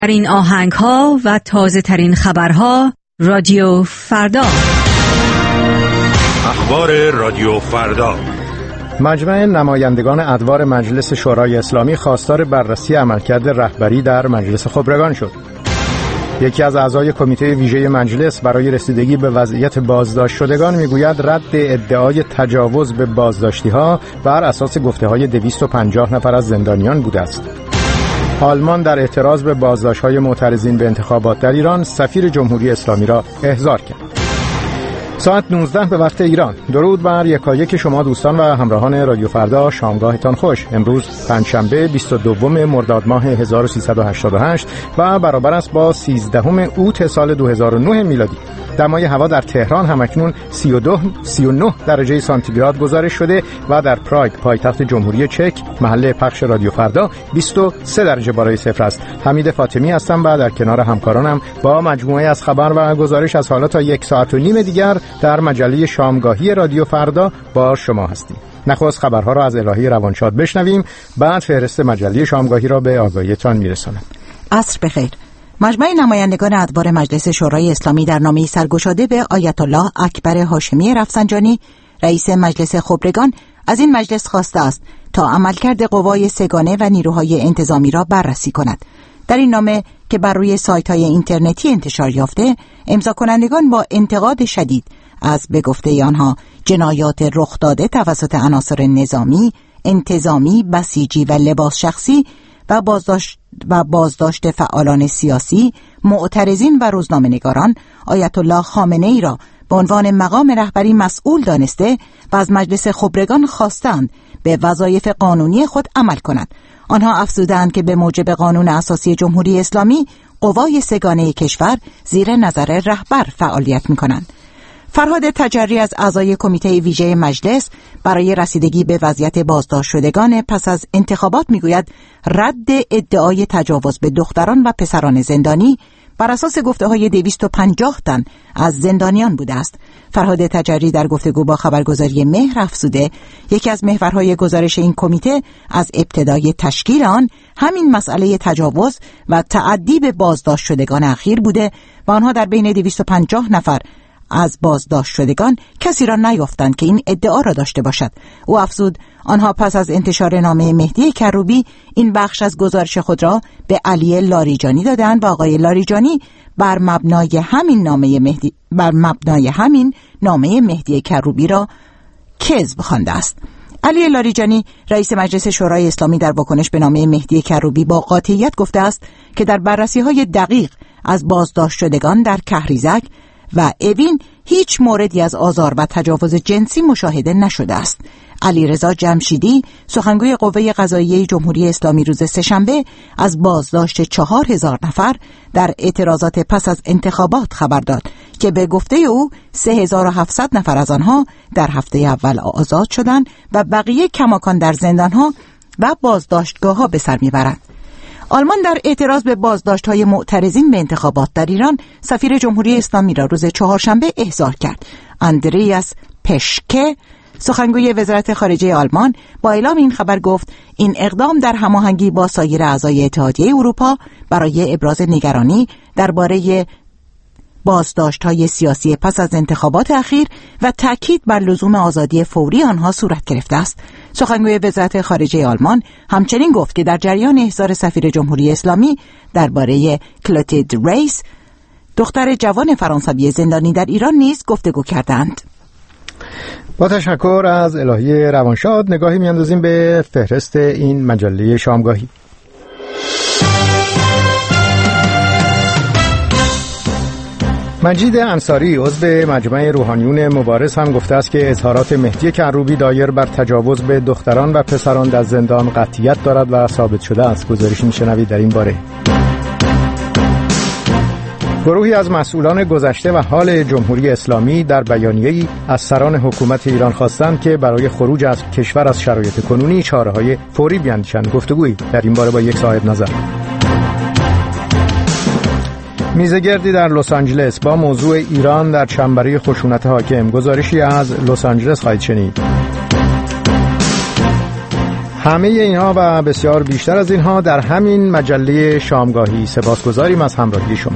ترین آهنگ‌ها و تازه‌ترین خبرها رادیو فردا. اخبار رادیو فردا. مجمع نمایندگان ادوار مجلس شورای اسلامی خواستار بررسی عملکرد رهبری در مجلس خبرگان شد. یکی از اعضای کمیته ویژه مجلس برای رسیدگی به وضعیت بازداشت شدگان میگوید رد ادعای تجاوز به بازداشتی‌ها بر اساس گفته‌های 250 نفر از زندانیان بوده است. آلمان در اعتراض به بازداشت‌های معترضین به انتخابات در ایران سفیر جمهوری اسلامی را احضار کرد. ساعت 19 به وقت ایران. درود بر یکایک شما دوستان و همراهان رادیو فردا، شامگاهتان خوش. امروز پنجشنبه 22 مرداد ماه 1388 و برابر است با 13 اوت سال 2009 میلادی. دمای هوا در تهران همکنون 39 درجه سانتیگراد گزارش شده و در پراگ پایتخت جمهوری چک محل پخش رادیو فردا 23 درجه بالای صفر است. حمید فاطمی هستم و در کنار همکارانم با مجموعه از خبر و گزارش از حالا تا 1 ساعت و نیم دیگر در مجله شامگاهی رادیو فردا با شما هستیم. نخست خبرها را از الهی روانشاد بشنویم، بعد فهرست مجله شامگاهی را به آگاهیتان میرسانم. عصر بخیر. مجمع نمایندگان ادوار مجلس شورای اسلامی در نامه‌ای سرگشاده به آیت الله اکبر هاشمی رفسنجانی رئیس مجلس خبرگان از این مجلس خواسته است تا عملکرد قوای سگانه و نیروهای انتظامی را بررسی کند. در این نامه که بر روی سایت‌های اینترنتی انتشار یافته، امضا کنندگان با انتقاد شدید از به گفته آنها جنایات رخ داده توسط عناصر نظامی، انتظامی، بسیجی و لباس شخصی و بازداشت فعالان سیاسی، معترضین و روزنامه‌نگاران آیت الله خامنه‌ای را به عنوان مقام رهبری مسئول دانسته و از مجلس خبرگان خواستند به وظایف قانونی خود عمل کند. آنها افزودند که به موجب قانون اساسی جمهوری اسلامی قوای سگانه کشور زیر نظر رهبر فعالیت می‌کنند. فرهاد تجری از اعضای کمیته ویژه مجلس برای رسیدگی به وضعیت بازداشت شدگان پس از انتخابات میگوید رد ادعای تجاوز به دختران و پسران زندانی بر اساس گفته‌های 250 تن از زندانیان بوده است. فرهاد تجری در گفتگو با خبرگزاری مهر افزوده یکی از محورهای گزارش این کمیته از ابتدای تشکیل آن همین مسئله تجاوز و تعدی به بازداشت شدگان اخیر بوده و آنها در بین 250 نفر از بازداشت شدگان کسی را نیافتند که این ادعا را داشته باشد. او افزود آنها پس از انتشار نامه مهدی کروبی این بخش از گزارش خود را به علی لاریجانی دادند و آقای لاریجانی بر مبنای همین نامه مهدی کروبی را کذب خوانده است. علی لاریجانی رئیس مجلس شورای اسلامی در واکنش به نامه مهدی کروبی با قاطعیت گفته است که در بررسی‌های دقیق از بازداشت شدگان در کهریزک و اوین هیچ موردی از آزار و تجاوز جنسی مشاهده نشده است. علیرضا جمشیدی سخنگوی قوه قضاییه جمهوری اسلامی روز سه‌شنبه از بازداشت 4000 نفر در اعتراضات پس از انتخابات خبر داد که به گفته او 3700 نفر از آنها در هفته اول آزاد شدند و بقیه کماکان در زندانها و بازداشتگاه‌ها به سر میبرند. آلمان در اعتراض به بازداشت‌های معترضین به انتخابات در ایران سفیر جمهوری اسلامی را روز چهارشنبه احضار کرد. اندریاس پشکه سخنگوی وزارت خارجه آلمان با اعلام این خبر گفت این اقدام در هماهنگی با سایر اعضای اتحادیه اروپا برای ابراز نگرانی درباره بازداشت‌های سیاسی پس از انتخابات اخیر و تاکید بر لزوم آزادی فوری آنها صورت گرفته است. سخنگوی وزارت خارجه آلمان همچنین گفت که در جریان احضار سفیر جمهوری اسلامی درباره کلوتید ریس دختر جوان فرانسوی زندانی در ایران نیز گفتگو کردند. با تشکر از الهی روانشاد نگاهی میاندازیم به فهرست این مجله شامگاهی. مجید انصاری عضو مجمع روحانیون مبارز هم گفته است که اظهارات مهدی کروبی دایر بر تجاوز به دختران و پسران در زندان قطعیت دارد و ثابت شده است. گزارشی میشنوید در این باره. گروهی از مسئولان گذشته و حال جمهوری اسلامی در بیانیه‌ای از سران حکومت ایران خواستند که برای خروج از کشور از شرایط کنونی چاره‌های فوری بیاندیشند. گفتگویی در این باره با یک صاحب نظر. میزگردی در لس آنجلس با موضوع ایران در چنبره خشونت حاکم. گزارشی از لس آنجلس خواهید شنید. همه اینها و بسیار بیشتر از اینها در همین مجله شامگاهی. سپاسگزاریم از همراهی شما.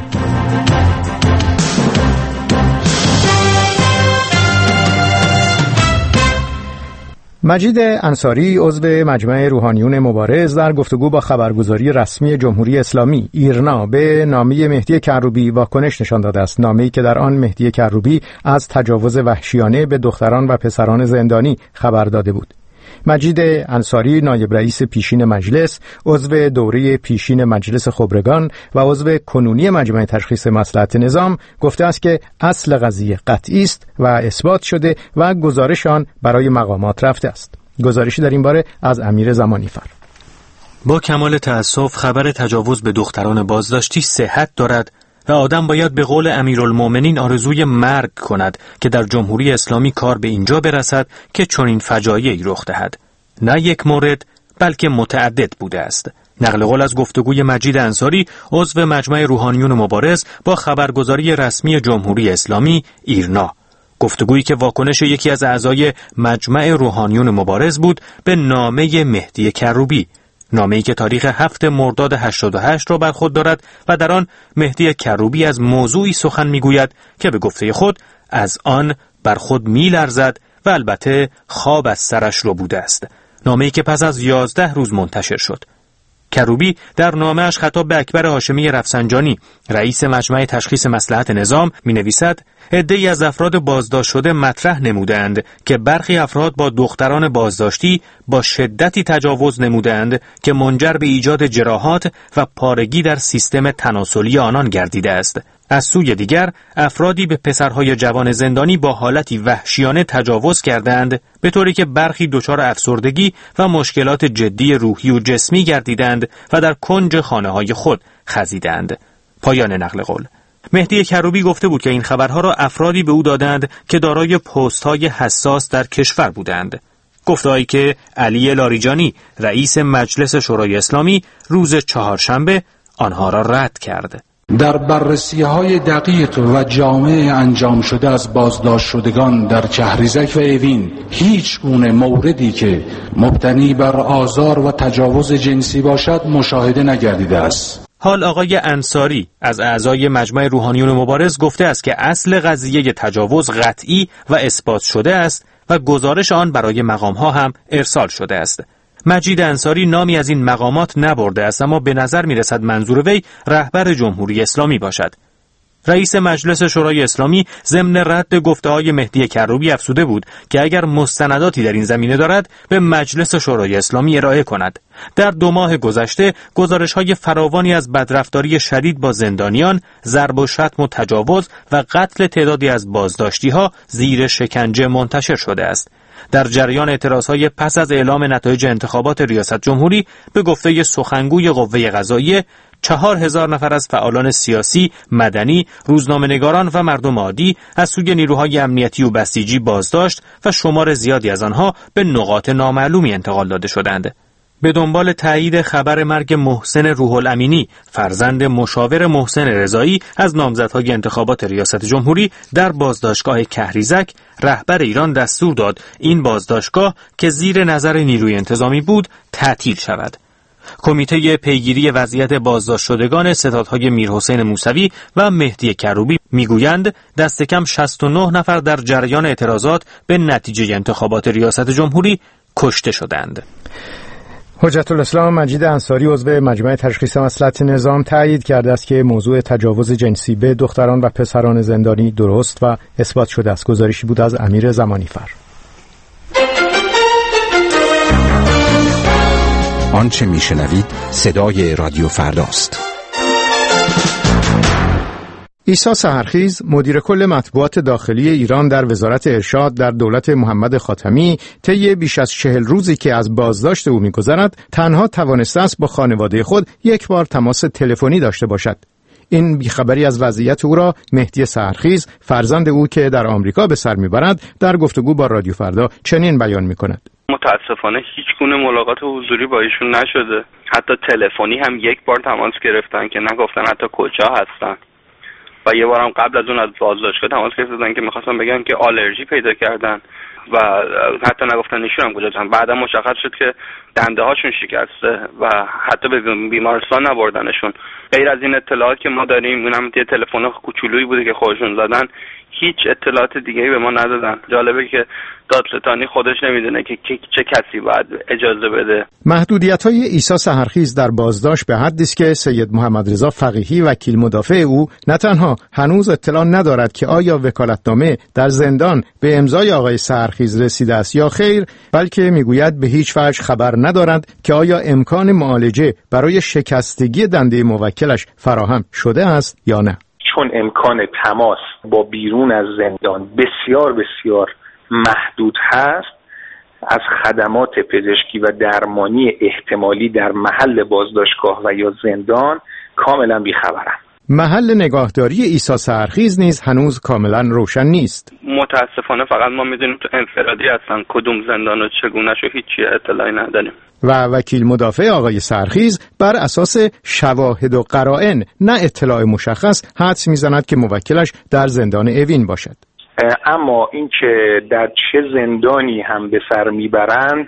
مجید انصاری عضو مجمع روحانیون مبارز در گفتگو با خبرگزاری رسمی جمهوری اسلامی ایرنا به نامه مهدی کروبی واکنش نشان داده است. نامه‌ای که در آن مهدی کروبی از تجاوز وحشیانه به دختران و پسران زندانی خبر داده بود. مجید انصاری نایب رئیس پیشین مجلس، عضو دوره پیشین مجلس خبرگان و عضو کنونی مجمع تشخیص مصلحت نظام گفته است که اصل قضیه قطعی است و اثبات شده و گزارش آن برای مقامات رفته است. گزارشی در این باره از امیر زمانیفر. با کمال تأسف خبر تجاوز به دختران بازداشتی صحت دارد و آدم باید به قول امیرالمومنین آرزوی مرگ کند که در جمهوری اسلامی کار به اینجا برسد که چنین فجایعی رخ دهد. نه یک مورد بلکه متعدد بوده است. نقل قول از گفتگوی مجید انصاری عضو مجمع روحانیون مبارز با خبرگزاری رسمی جمهوری اسلامی ایرنا. گفتگویی که واکنش یکی از اعضای مجمع روحانیون مبارز بود به نامه مهدی کروبی. نامه‌ای که تاریخ 7 مرداد 88 را بر خود دارد و در آن مهدی کروبی از موضوعی سخن می‌گوید که به گفته خود از آن بر خود می‌لرزد و البته خواب از سرش رو بوده است. نامه‌ای که پس از 11 روز منتشر شد. کروبی در نامه‌اش خطاب به اکبر هاشمی رفسنجانی رئیس مجمع تشخیص مصلحت نظام می‌نویسد: عده‌ای از افراد بازداشت شده مطرح نمودند که برخی افراد با دختران بازداشتی با شدتی تجاوز نمودند که منجر به ایجاد جراحات و پارگی در سیستم تناسلی آنان گردیده است. از سوی دیگر افرادی به پسرهای جوان زندانی با حالتی وحشیانه تجاوز کردند به طوری که برخی دچار افسردگی و مشکلات جدی روحی و جسمی گردیدند و در کنج خانه‌های خود خزیدند. پایان نقل قول. مهدی کروبی گفته بود که این خبرها را افرادی به او دادند که دارای پست‌های حساس در کشور بودند. گفته‌هایی که علی لاریجانی رئیس مجلس شورای اسلامی روز چهارشنبه آنها را رد کرد. در بررسی‌های دقیق و جامع انجام شده از بازداشت شدگان در کهریزک و اوین هیچ گونه موردی که مبتنی بر آزار و تجاوز جنسی باشد مشاهده نگردیده است. حال آقای انصاری از اعضای مجمع روحانیون مبارز گفته است که اصل قضیه تجاوز قطعی و اثبات شده است و گزارش آن برای مقام‌ها هم ارسال شده است. مجید انصاری نامی از این مقامات نبرده است، اما به نظر می‌رسد منظور وی رهبر جمهوری اسلامی باشد. رئیس مجلس شورای اسلامی ضمن رد گفته‌های مهدی کروبی افزوده بود که اگر مستنداتی در این زمینه دارد به مجلس شورای اسلامی ارائه کند. در 2 ماه گذشته گزارش‌های فراوانی از بدرفتاری شدید با زندانیان، ضرب و شتم و تجاوز و قتل تعدادی از بازداشتی‌ها زیر شکنجه منتشر شده است. در جریان اعتراضهای پس از اعلام نتایج انتخابات ریاست جمهوری به گفته سخنگوی قوه قضاییه 4000 نفر از فعالان سیاسی، مدنی، روزنامه‌نگاران و مردم عادی از سوی نیروهای امنیتی و بسیجی بازداشت و شمار زیادی از آنها به نقاط نامعلومی انتقال داده شدند. به دنبال تایید خبر مرگ محسن روح الامینی، فرزند مشاور محسن رضایی از نامزدهای انتخابات ریاست جمهوری در بازداشتگاه کهریزک، رهبر ایران دستور داد این بازداشتگاه که زیر نظر نیروی انتظامی بود تعطیل شود. کمیته پیگیری وضعیت بازداشت شدگان ستادهای میرحسین موسوی و مهدی کروبی میگویند دست کم 69 نفر در جریان اعتراضات به نتیجه انتخابات ریاست جمهوری کشته شدند. حجت الاسلام مجید انصاری عضو مجمع تشخیص مصلحت نظام تایید کرده است که موضوع تجاوز جنسی به دختران و پسران زندانی درست و اثبات شده است. گزارشی بود از امیر زمانیفر. آنچه میشنوید صدای رادیو فرداست. عیسی سحرخیز مدیر کل مطبوعات داخلی ایران در وزارت ارشاد در دولت محمد خاتمی طی بیش از 40 روزی که از بازداشت او می‌گذرد تنها توانسته است با خانواده خود یک بار تماس تلفنی داشته باشد. این بیخبری از وضعیت او را مهدی سحرخیز فرزند او که در آمریکا به سر میبرد در گفتگو با رادیو فردا چنین بیان می‌کند. متاسفانه هیچ گونه ملاقات حضوری با ایشون نشده. حتی تلفنی هم یک بار تماس گرفتن که نگفتن حتی کجا هستن. و یه بارم قبل از اون از بازداشتگاه تماس گرفتن که می‌خواستن بگن که آلرژی پیدا کردن و حتی نگفتن نشونم کجا. بعدا مشخص شد که دنده هاشون شکسته و حتی به بیمارستان نبردنشون. غیر از این اطلاعات که ما داریم، اونم یه تلفن کوچولویی بوده که خودشون زدن، هیچ اطلاعات دیگه‌ای به ما ندادن. جالبه که دادستانی خودش نمیدونه که چه کسی باید اجازه بده. محدودیت‌های عیسی سحرخیز در بازداشت به حدی است که سید محمد رضا فقیهی وکیل مدافع او نه تنها هنوز اطلاع ندارد که آیا وکالتنامه در زندان به امضای آقای سحرخیز رسیده است یا خیر، بلکه میگوید به هیچ وجه خبر ندارد که آیا امکان معالجه برای شکستگی دنده موکلش فراهم شده است یا نه. چون امکان تماس با بیرون از زندان بسیار بسیار محدود هست، از خدمات پزشکی و درمانی احتمالی در محل بازداشتگاه و یا زندان کاملا بیخبرم. محل نگاهداری عیسی سحرخیز نیز هنوز کاملا روشن نیست. متاسفانه فقط ما میدونیم تو انفرادی هستن، کدوم زندان و چگونه شو هیچی اطلاعی نداریم. و وکیل مدافع آقای سحرخیز بر اساس شواهد و قرائن نه اطلاع مشخص حدس میزند که موکلش در زندان اوین باشد. اما این که در چه زندانی هم به سر میبرند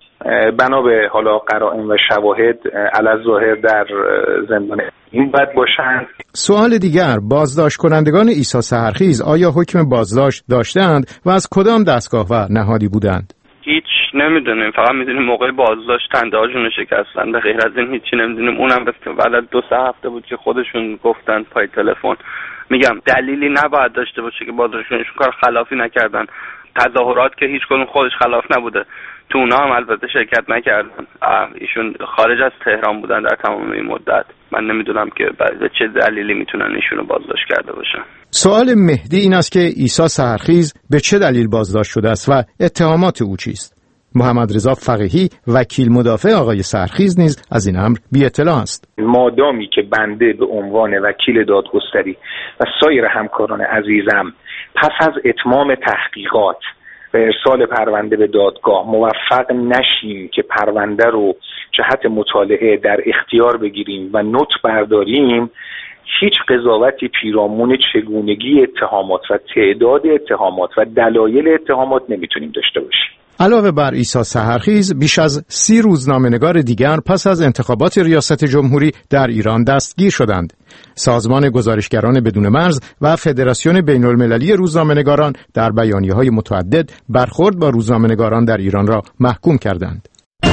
بنا به حالا قرائن و شواهد علی‌الظاهر در زندان این باید باشند. سوال دیگر، بازداشت کنندگان عیسی سحرخیز آیا حکم بازداشت داشتند و از کدام دستگاه و نهادی بودند؟ هیچ نمیدونیم، فقط میدونیم موقع بازداشت دنده‌هاشون رو شکستن. به غیر از این هیچی نمیدونیم. اونم بعد از 2-3 هفته بود که خودشون گفتن پای تلفن. میگم دلیلی نباید داشته باشه که بازداشتشون کار خلافی نکردن. تظاهرات که هیچ کدوم خودش خلاف نبوده. تو اونا هم البته شرکت نکردن. ایشون خارج از تهران بودن در تمام این مدت. من نمیدونم که به چه دلیلی میتونن ایشونو بازداشت کرده باشن. سوال مهدی این است که عیسی سحرخیز به چه دلیل بازداشت شده است و اتهامات او چیست؟ محمد رضا فقیهی وکیل مدافع آقای سحرخیز نیز از این امر بی اطلاع است. مادامی که بنده به عنوان وکیل دادگستری و سایر همکاران عزیزم پس از اتمام تحقیقات و ارسال پرونده به دادگاه موفق نشیم که پرونده رو جهت مطالعه در اختیار بگیریم و نوت برداریم، هیچ قضاوتی پیرامون چگونگی اتهامات و تعداد اتهامات و دلایل اتهامات نمیتونیم داشته باشیم. علاوه بر عیسی سحرخیز، بیش از 30 روزنامه‌نگار دیگر پس از انتخابات ریاست جمهوری در ایران دستگیر شدند. سازمان گزارشگران بدون مرز و فدراسیون بین‌المللی روزنامه‌نگاران در بیانیه‌های متعدد برخورد با روزنامه‌نگاران در ایران را محکوم کردند.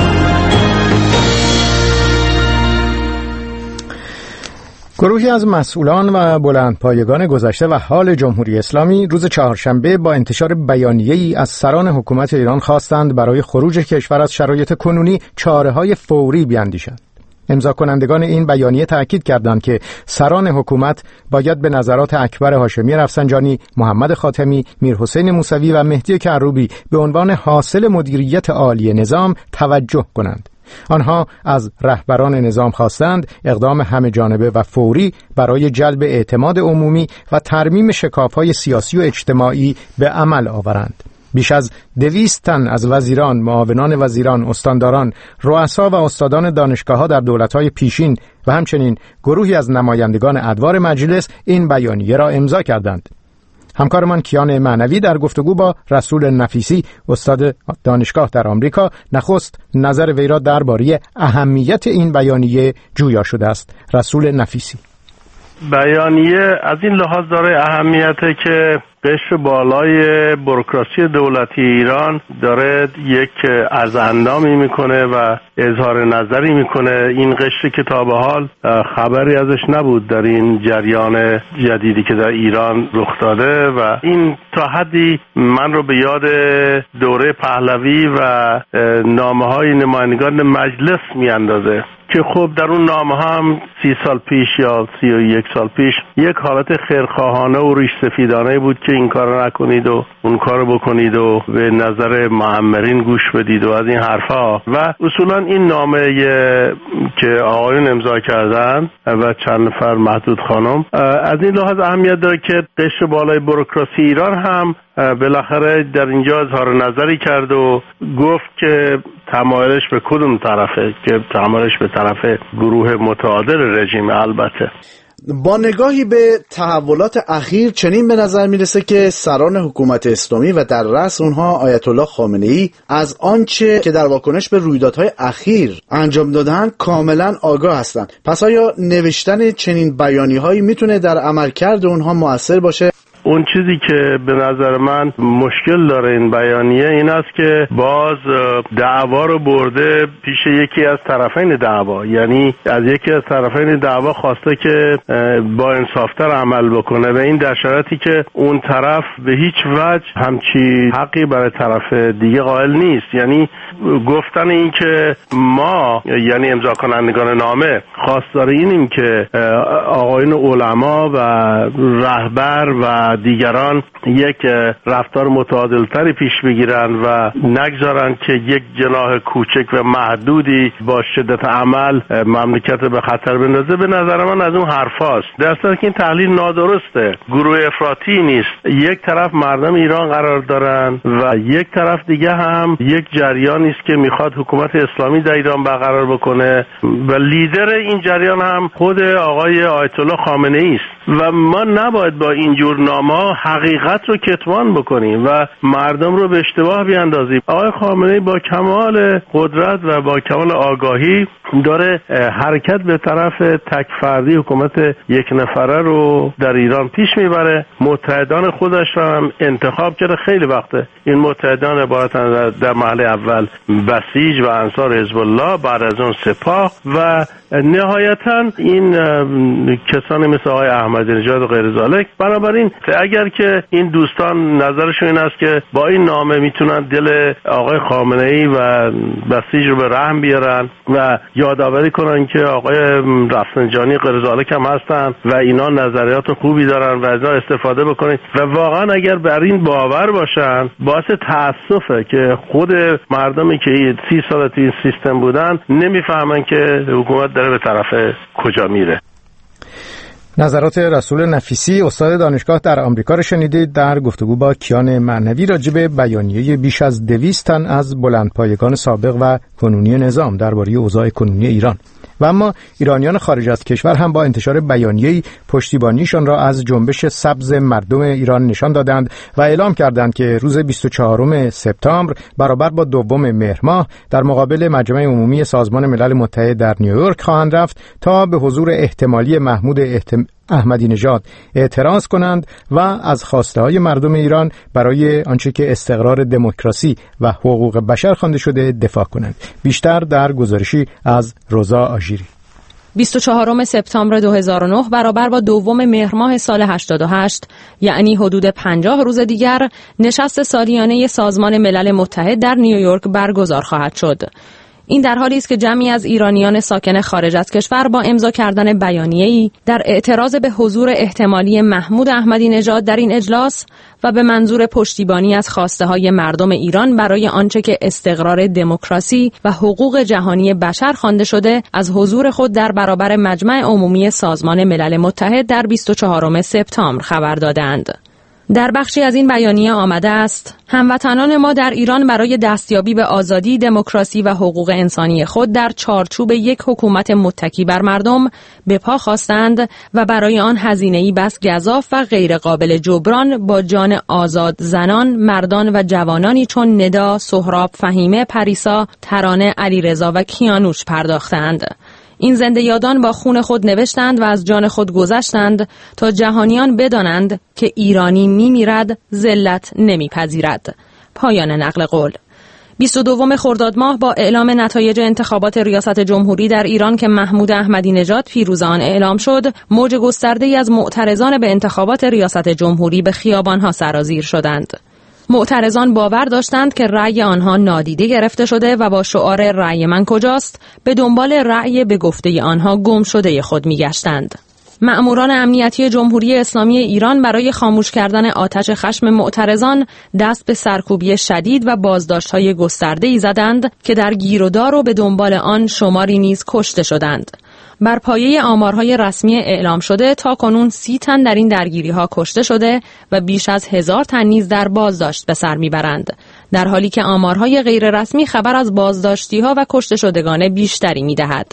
گروهی از مسئولان و بلندپایگان گذشته و حال جمهوری اسلامی روز چهارشنبه با انتشار بیانیه‌ای از سران حکومت ایران خواستند برای خروج کشور از شرایط کنونی چاره‌های فوری بیاندیشند. امضا کنندگان این بیانیه تأکید کردند که سران حکومت باید به نظرات اکبر هاشمی رفسنجانی، محمد خاتمی، میرحسین موسوی و مهدی کروبی به عنوان حاصل مدیریت عالی نظام توجه کنند. آنها از رهبران نظام خواستند اقدام همه جانبه و فوری برای جلب اعتماد عمومی و ترمیم شکاف‌های سیاسی و اجتماعی به عمل آورند. بیش از 200 تن از وزیران، معاونان وزیران، استانداران، رؤسا و استادان دانشگاه‌ها در دولت‌های پیشین و همچنین گروهی از نمایندگان ادوار مجلس این بیانیه را امضا کردند. همکارمان کیان معنوی در گفتگو با رسول نفیسی، استاد دانشگاه در آمریکا، نخست نظر وی را درباره اهمیت این بیانیه جویا شده است. رسول نفیسی: بیانیه از این لحاظ داره اهمیته که قشر بالای بوروکراسی دولتی ایران داره یک عرضاندامی میکنه و اظهار نظری میکنه. این قشر که تا به حال خبری ازش نبود در این جریان جدیدی که در ایران رخ داده و این تا حدی من رو به یاد دوره پهلوی و نامه‌های نمایندگان مجلس میاندازه که خب در اون نامه هم 30 سال پیش یا 31 سال پیش یک حالت خیرخواهانه و ریش سفیدانه بود که این کارو نکنید و اون کارو بکنید و به نظر معمرین گوش بدید و از این حرفا. و اصولا این نامه که آقایون امضا کردن و چند نفر محدود خانم از این لحاظ اهمیت داره که قشر بالای بوروکراسی ایران هم بالاخره در اینجا اظهار نظری کرد و گفت که تمایلش به کدوم طرفه، که تمایلش به طرف گروه متعادل رژیم. البته با نگاهی به تحولات اخیر چنین به نظر میرسه که سران حکومت اسلامی و در رأس اونها آیت الله خامنه‌ای از آنچه که در واکنش به رویدادهای اخیر انجام دادن کاملا آگاه هستند. پس آیا نوشتن چنین بیانیه‌هایی میتونه در عملکرد اونها مؤثر باشه؟ اون چیزی که به نظر من مشکل داره این بیانیه این است که باز دعوا رو برده پیش یکی از طرفین دعوا، یعنی از یکی از طرفین دعوا خواسته که با انصافتر عمل بکنه و این در شرایطی که اون طرف به هیچ وجه همچی حقی برای طرف دیگه قائل نیست. یعنی گفتن این که ما یعنی امضا کنندگان نامه خواستار اینیم که آقایون علما و رهبر و دیگران یک رفتار متعادلتری پیش بگیرن و نگذارن که یک جناح کوچک و محدودی با شدت عمل مملکت به خطر بندازه، به نظر من از اون حرفاست. در صورتی که این تحلیل نادرسته، گروه افراطی نیست. یک طرف مردم ایران قرار دارن و یک طرف دیگه هم یک جریانی است که میخواد حکومت اسلامی در ایران برقرار بکنه و لیدر این جریان هم خود آقای آیت الله خامنه‌ای است و ما نباید با این جور نامه‌ها حقیقت رو کتمان بکنیم و مردم رو به اشتباه بیاندازیم. آقای خامنه‌ای با کمال قدرت و با کمال آگاهی داره حرکت به طرف تک فردی حکومت یک نفره رو در ایران پیش میبره. متحدان خودش رو هم انتخاب کرده. خیلی وقته این متحدان عبارتن در مرحله اول بسیج و انصار حزب الله، بعد از اون سپاه و نهایتا این کسانی مثل آقای احمدی نژاد و غیر ذالک. بنابراین اگر که این دوستان نظرشون این است که با این نامه میتونن دل آقای خامنه‌ای و بسیج رو به رحم بیارن و یادآوری کنن که آقای رفسنجانی غیر ذالک هم هستن و اینا نظریات خوبی دارن و از اینا استفاده بکنید و واقعا اگر بر این باور باشن، باعث تأسفه که خود مردمی که 30 سال تو این سیستم بودن نمیفهمن که حکومت داره به طرف کجا میره. نظرات رسول نفیسی استاد دانشگاه در آمریکا را شنیدید در گفتگو با کیان معنوی راجع به بیانیه بیش از 200 تن از بلندپایگان سابق و کنونی نظام درباره اوضاع کنونی ایران. و اما ایرانیان خارج از کشور هم با انتشار بیانیه‌ای پشتیبانیشان را از جنبش سبز مردم ایران نشان دادند و اعلام کردند که روز 24 سپتامبر برابر با 2 مهر ماه در مقابل مجمع عمومی سازمان ملل متحد در نیویورک خواهند رفت تا به حضور احتمالی محمود احمدی نژاد اعتراض کنند و از خواسته‌های مردم ایران برای آنچه که استقرار دموکراسی و حقوق بشر خوانده شده دفاع کنند. بیشتر در گزارشی از روزا آژیری. 24 سپتامبر 2009 برابر با 2 مهر ماه سال 88 یعنی حدود 50 روز دیگر نشست سالیانه سازمان ملل متحد در نیویورک برگزار خواهد شد. این در حالی است که جمعی از ایرانیان ساکن خارج از کشور با امضا کردن بیانیه‌ای در اعتراض به حضور احتمالی محمود احمدی نژاد در این اجلاس و به منظور پشتیبانی از خواسته‌های مردم ایران برای آنچه که استقرار دموکراسی و حقوق جهانی بشر خوانده شده از حضور خود در برابر مجمع عمومی سازمان ملل متحد در 24 سپتامبر خبر دادند. در بخشی از این بیانیه آمده است: هموطنان ما در ایران برای دستیابی به آزادی، دموکراسی و حقوق انسانی خود در چارچوب یک حکومت متکی بر مردم به پا خواستند و برای آن هزینه‌ای بس گزاف و غیر قابل جبران با جان آزاد زنان، مردان و جوانانی چون ندا، سهراب، فهیمه، پریسا، ترانه، علیرضا و کیانوش پرداختند. این زنده یادان با خون خود نوشتند و از جان خود گذشتند تا جهانیان بدانند که ایرانی میمیرد، ذلت نمیپذیرد. پایان نقل قول. 22 خرداد ماه با اعلام نتایج انتخابات ریاست جمهوری در ایران که محمود احمدی نژاد پیروز آن اعلام شد، موج گسترده‌ای از معترضان به انتخابات ریاست جمهوری به خیابان‌ها سرازیر شدند. معترضان باور داشتند که رأی آنها نادیده گرفته شده و با شعار رأی من کجاست به دنبال رأی به گفته آنها گم شده خود می‌گشتند. مأموران امنیتی جمهوری اسلامی ایران برای خاموش کردن آتش خشم معترضان دست به سرکوبی شدید و بازداشت‌های گسترده‌ای زدند که در گیرودار و به دنبال آن شماری نیز کشته شدند. بر پایه آمارهای رسمی اعلام شده تا کنون 30 تن در این درگیری‌ها کشته شده و بیش از 1000 تن نیز در بازداشت به سر میبرند، در حالی که آمارهای غیر رسمی خبر از بازداشتی‌ها و کشته شدگان بیشتری میدهد.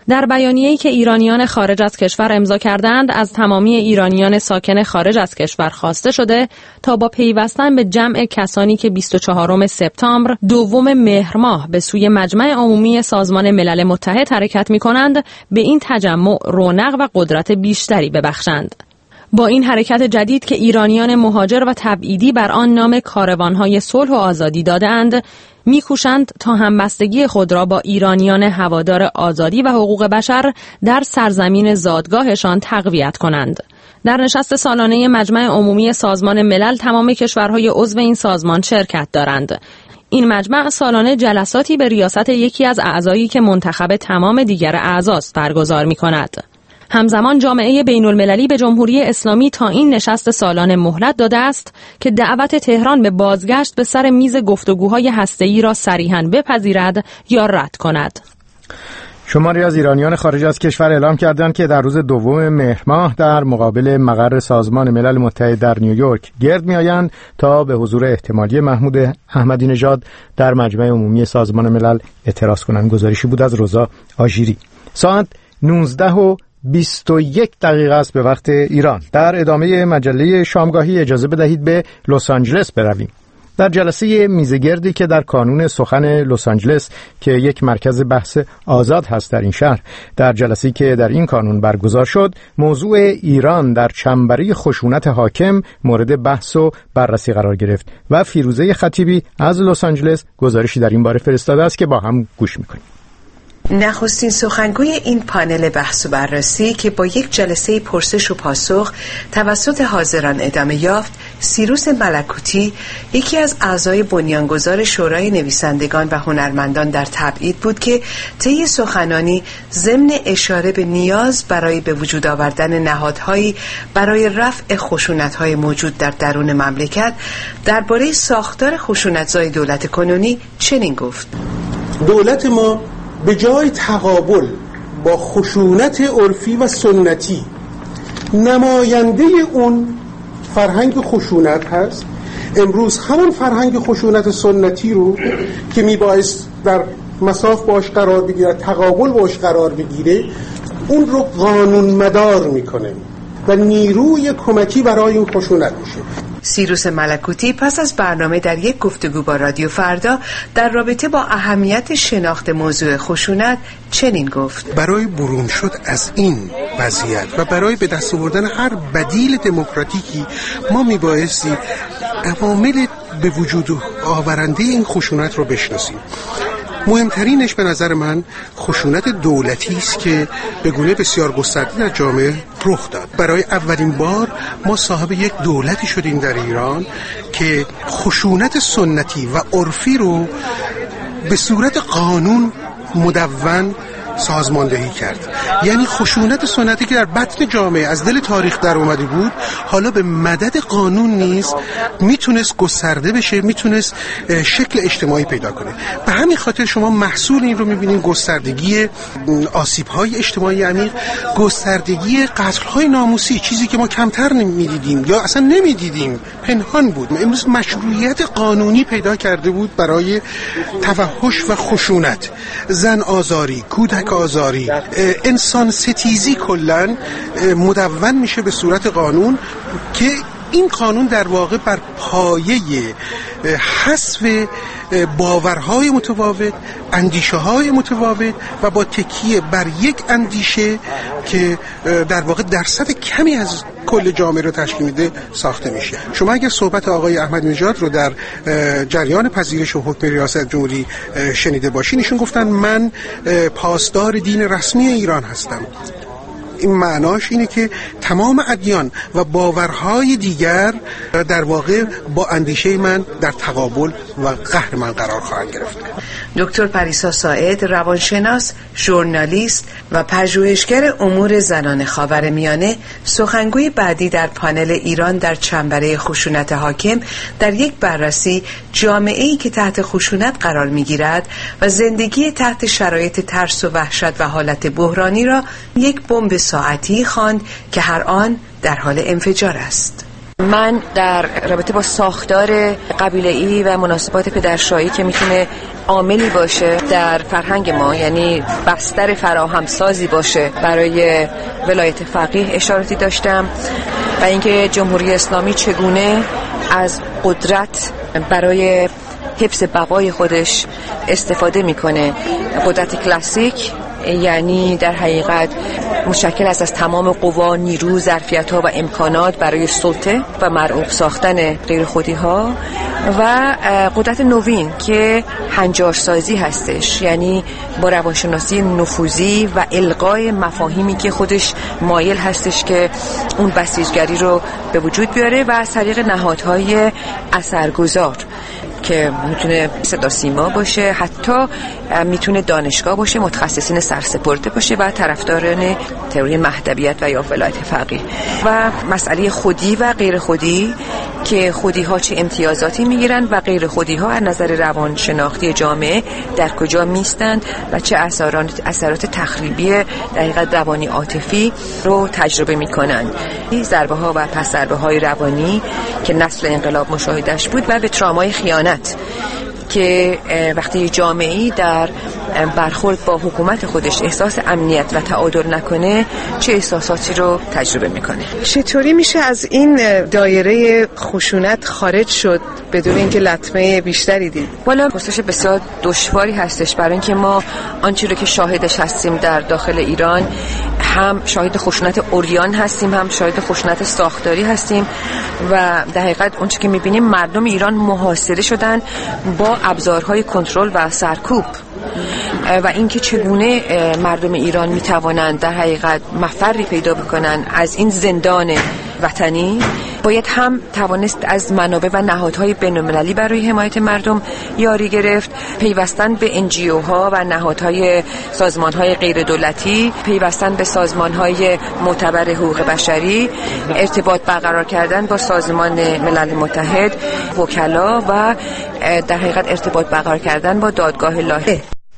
در بیانیه‌ای که ایرانیان خارج از کشور امضا کردند، از تمامی ایرانیان ساکن خارج از کشور خواسته شده تا با پیوستن به جمع کسانی که 24 سپتامبر دوم مهر ماه به سوی مجمع عمومی سازمان ملل متحد حرکت می‌کنند، به این تجمع رونق و قدرت بیشتری ببخشند. با این حرکت جدید که ایرانیان مهاجر و تبعیدی بر آن نام کاروان‌های صلح و آزادی دادند، می‌کوشند تا همبستگی خود را با ایرانیان هوادار آزادی و حقوق بشر در سرزمین زادگاهشان تقویت کنند. در نشست سالانه مجمع عمومی سازمان ملل تمام کشورهای عضو این سازمان شرکت دارند. این مجمع سالانه جلساتی به ریاست یکی از اعضایی که منتخب تمام دیگر اعضاست برگزار می‌کند. همزمان جامعه بین المللی به جمهوری اسلامی تا این نشست سالانه مهلت داده است که دعوت تهران به بازگشت به سر میز گفتگوهای هسته‌ای را صریحاً بپذیرد یا رد کند. شماری از ایرانیان خارج از کشور اعلام کردند که در روز دوم مهر ماه در مقابل مقر سازمان ملل متحد در نیویورک گرد می‌آیند تا به حضور احتمالی محمود احمدی نژاد در مجمع عمومی سازمان ملل اعتراض کنند. گزارشی بود از روزا آژیری. ساعت 19:21 است به وقت ایران. در ادامه مجله شامگاهی اجازه بدهید به لس آنجلس برویم. در جلسه میزگردی که در کانون سخن لس آنجلس که یک مرکز بحث آزاد هست در این شهر، در جلسه‌ای که در این کانون برگزار شد، موضوع ایران در چنبره خشونت حاکم مورد بحث و بررسی قرار گرفت و فیروزه خطیبی از لس آنجلس گزارشی در این باره فرستاده است که با هم گوش می‌کنیم. نخستین سخنگوی این پانل بحث و بررسی که با یک جلسه پرسش و پاسخ توسط حاضران ادامه یافت، سیروس ملکوتی، یکی از اعضای بنیانگذار شورای نویسندگان و هنرمندان در تبعید بود که طی سخنانی ضمن اشاره به نیاز برای به وجود آوردن نهادهایی برای رفع خشونت‌های موجود در درون مملکت درباره ساختار خشونت‌زای دولت کنونی چنین گفت: دولت ما به جای تقابل با خشونت عرفی و سنتی نماینده اون فرهنگ خشونت هست. امروز همون فرهنگ خشونت سنتی رو که میبایست در مساف باش قرار بگیره، تقابل باش قرار بگیره، اون رو قانون مدار میکنه و نیروی کمکی برای این خشونت میشه. سیروس ملکوتی پس از برنامه در یک گفتگو با رادیو فردا در رابطه با اهمیت شناخت موضوع خشونت چنین گفت: برای برون شد از این وضعیت و برای به دست آوردن هر بدیل دموکراتیکی ما میبایستی عوامل به وجود آورنده این خشونت رو بشناسیم. مهمترینش به نظر من خشونت دولتی است که به گونه بسیار گسترده در جامعه رخ داد. برای اولین بار ما صاحب یک دولتی شدیم در ایران که خشونت سنتی و عرفی رو به صورت قانون مدون سازماندهی کرد. یعنی خشونت سنتی که در بطن جامعه از دل تاریخ در اومده بود، حالا به مدد قانون نیز میتونست گسترده بشه، میتونست شکل اجتماعی پیدا کنه. به همین خاطر شما محصول این رو میبینید: گستردگی آسیب‌های اجتماعی عمیق، گستردگی قتل‌های ناموسی، چیزی که ما کمتر نمیدیدیم یا اصلا نمیدیدیم، پنهان بود. امروز مشروعیت قانونی پیدا کرده بود برای توحش و خشونت، زن آزاری، کودک آزاری، انسان ستیزی کلن مدون میشه به صورت قانون که این قانون در واقع بر پایه حذف باورهای متفاوت، اندیشه‌های متفاوت و با تکیه بر یک اندیشه که در واقع درصد کمی از کل جامعه رو تشکیل میده ساخته میشه. شما اگر صحبت آقای احمدی نژاد رو در جریان پذیرش و حکم ریاست جمهوری شنیده باشین، ایشون گفتن من پاسدار دین رسمی ایران هستم. این معناش اینه که تمام ادیان و باورهای دیگر در واقع با اندیشه من در تقابل و قهر من قرار خواهند گرفت. دکتر پریسا ساعد، روانشناس، ژورنالیست و پژوهشگر امور زنان خاورمیانه، سخنگوی بعدی در پانل ایران در چنبره خشونت حاکم در یک بررسی جامعه‌ای که تحت خشونت قرار می‌گیرد و زندگی تحت شرایط ترس و وحشت و حالت بحرانی را یک بمب ساعتی خواند که هر آن در حال انفجار است. من در رابطه با ساختار قبیله‌ای و مناسبات پدرشاهی که میتونه عاملی باشه در فرهنگ ما، یعنی بستر فراهمسازی باشه برای ولایت فقیه، اشاراتی داشتم و اینکه جمهوری اسلامی چگونه از قدرت برای حفظ بقای خودش استفاده میکنه. قدرت کلاسیک یعنی در حقیقت مشکل است از تمام قوا، نیرو، ظرفیت‌ها و امکانات برای سلطه و مرعوب ساختن غیر خودی‌ها، و قدرت نوین که هنجارسازی هستش، یعنی با روانشناسی نفوذی و القای مفاهیمی که خودش مایل هستش که اون بسیجگری رو به وجود بیاره و از طریق نهادهای اثرگذار که میتونه صدا سیما باشه، حتی میتونه دانشگاه باشه، متخصصین سرسپرده باشه و طرفداران تئوری مهدویت و یا ولایت فقیه، و مسئله خودی و غیر خودی که خودی ها چه امتیازاتی میگیرند و غیر خودی ها از نظر روانشناختی جامعه در کجا میستند و چه اثرات تخریبی دقیقاً روانی عاطفی رو تجربه میکنند. ضربه ها و پس ضربه های روانی که نسل انقلاب مشاهدش بود و به ترامای خیانت که وقتی جامعه‌ای در برخورد با حکومت خودش احساس امنیت و تعادل نکنه چه احساساتی رو تجربه میکنه. چطوری میشه از این دایره خشونت خارج شد بدون اینکه لطمه بیشتری دید؟ والا پرسش بسیار دشواری هستش، برای اینکه ما آنچه رو که شاهدش هستیم در داخل ایران هم شاهد خشونت عریان هستیم، هم شاهد خشونت ساختاری هستیم و در حقیقت اونچه که میبینیم مردم ایران محاصره شدن با ابزارهای کنترل و سرکوب، و اینکه چگونه مردم ایران میتوانند در حقیقت مفری پیدا بکنن از این زندان وطنی. باید هم توانست از منابع و نهادهای بین‌المللی برای حمایت مردم یاری گرفت، پیوستن به NGO ها و نهادهای سازمانهای غیر دولتی، پیوستن به سازمانهای معتبر حقوق بشری، ارتباط برقرار کردن با سازمان ملل متحد، وکلا و در حقیقت ارتباط برقرار کردن با دادگاه لاهه.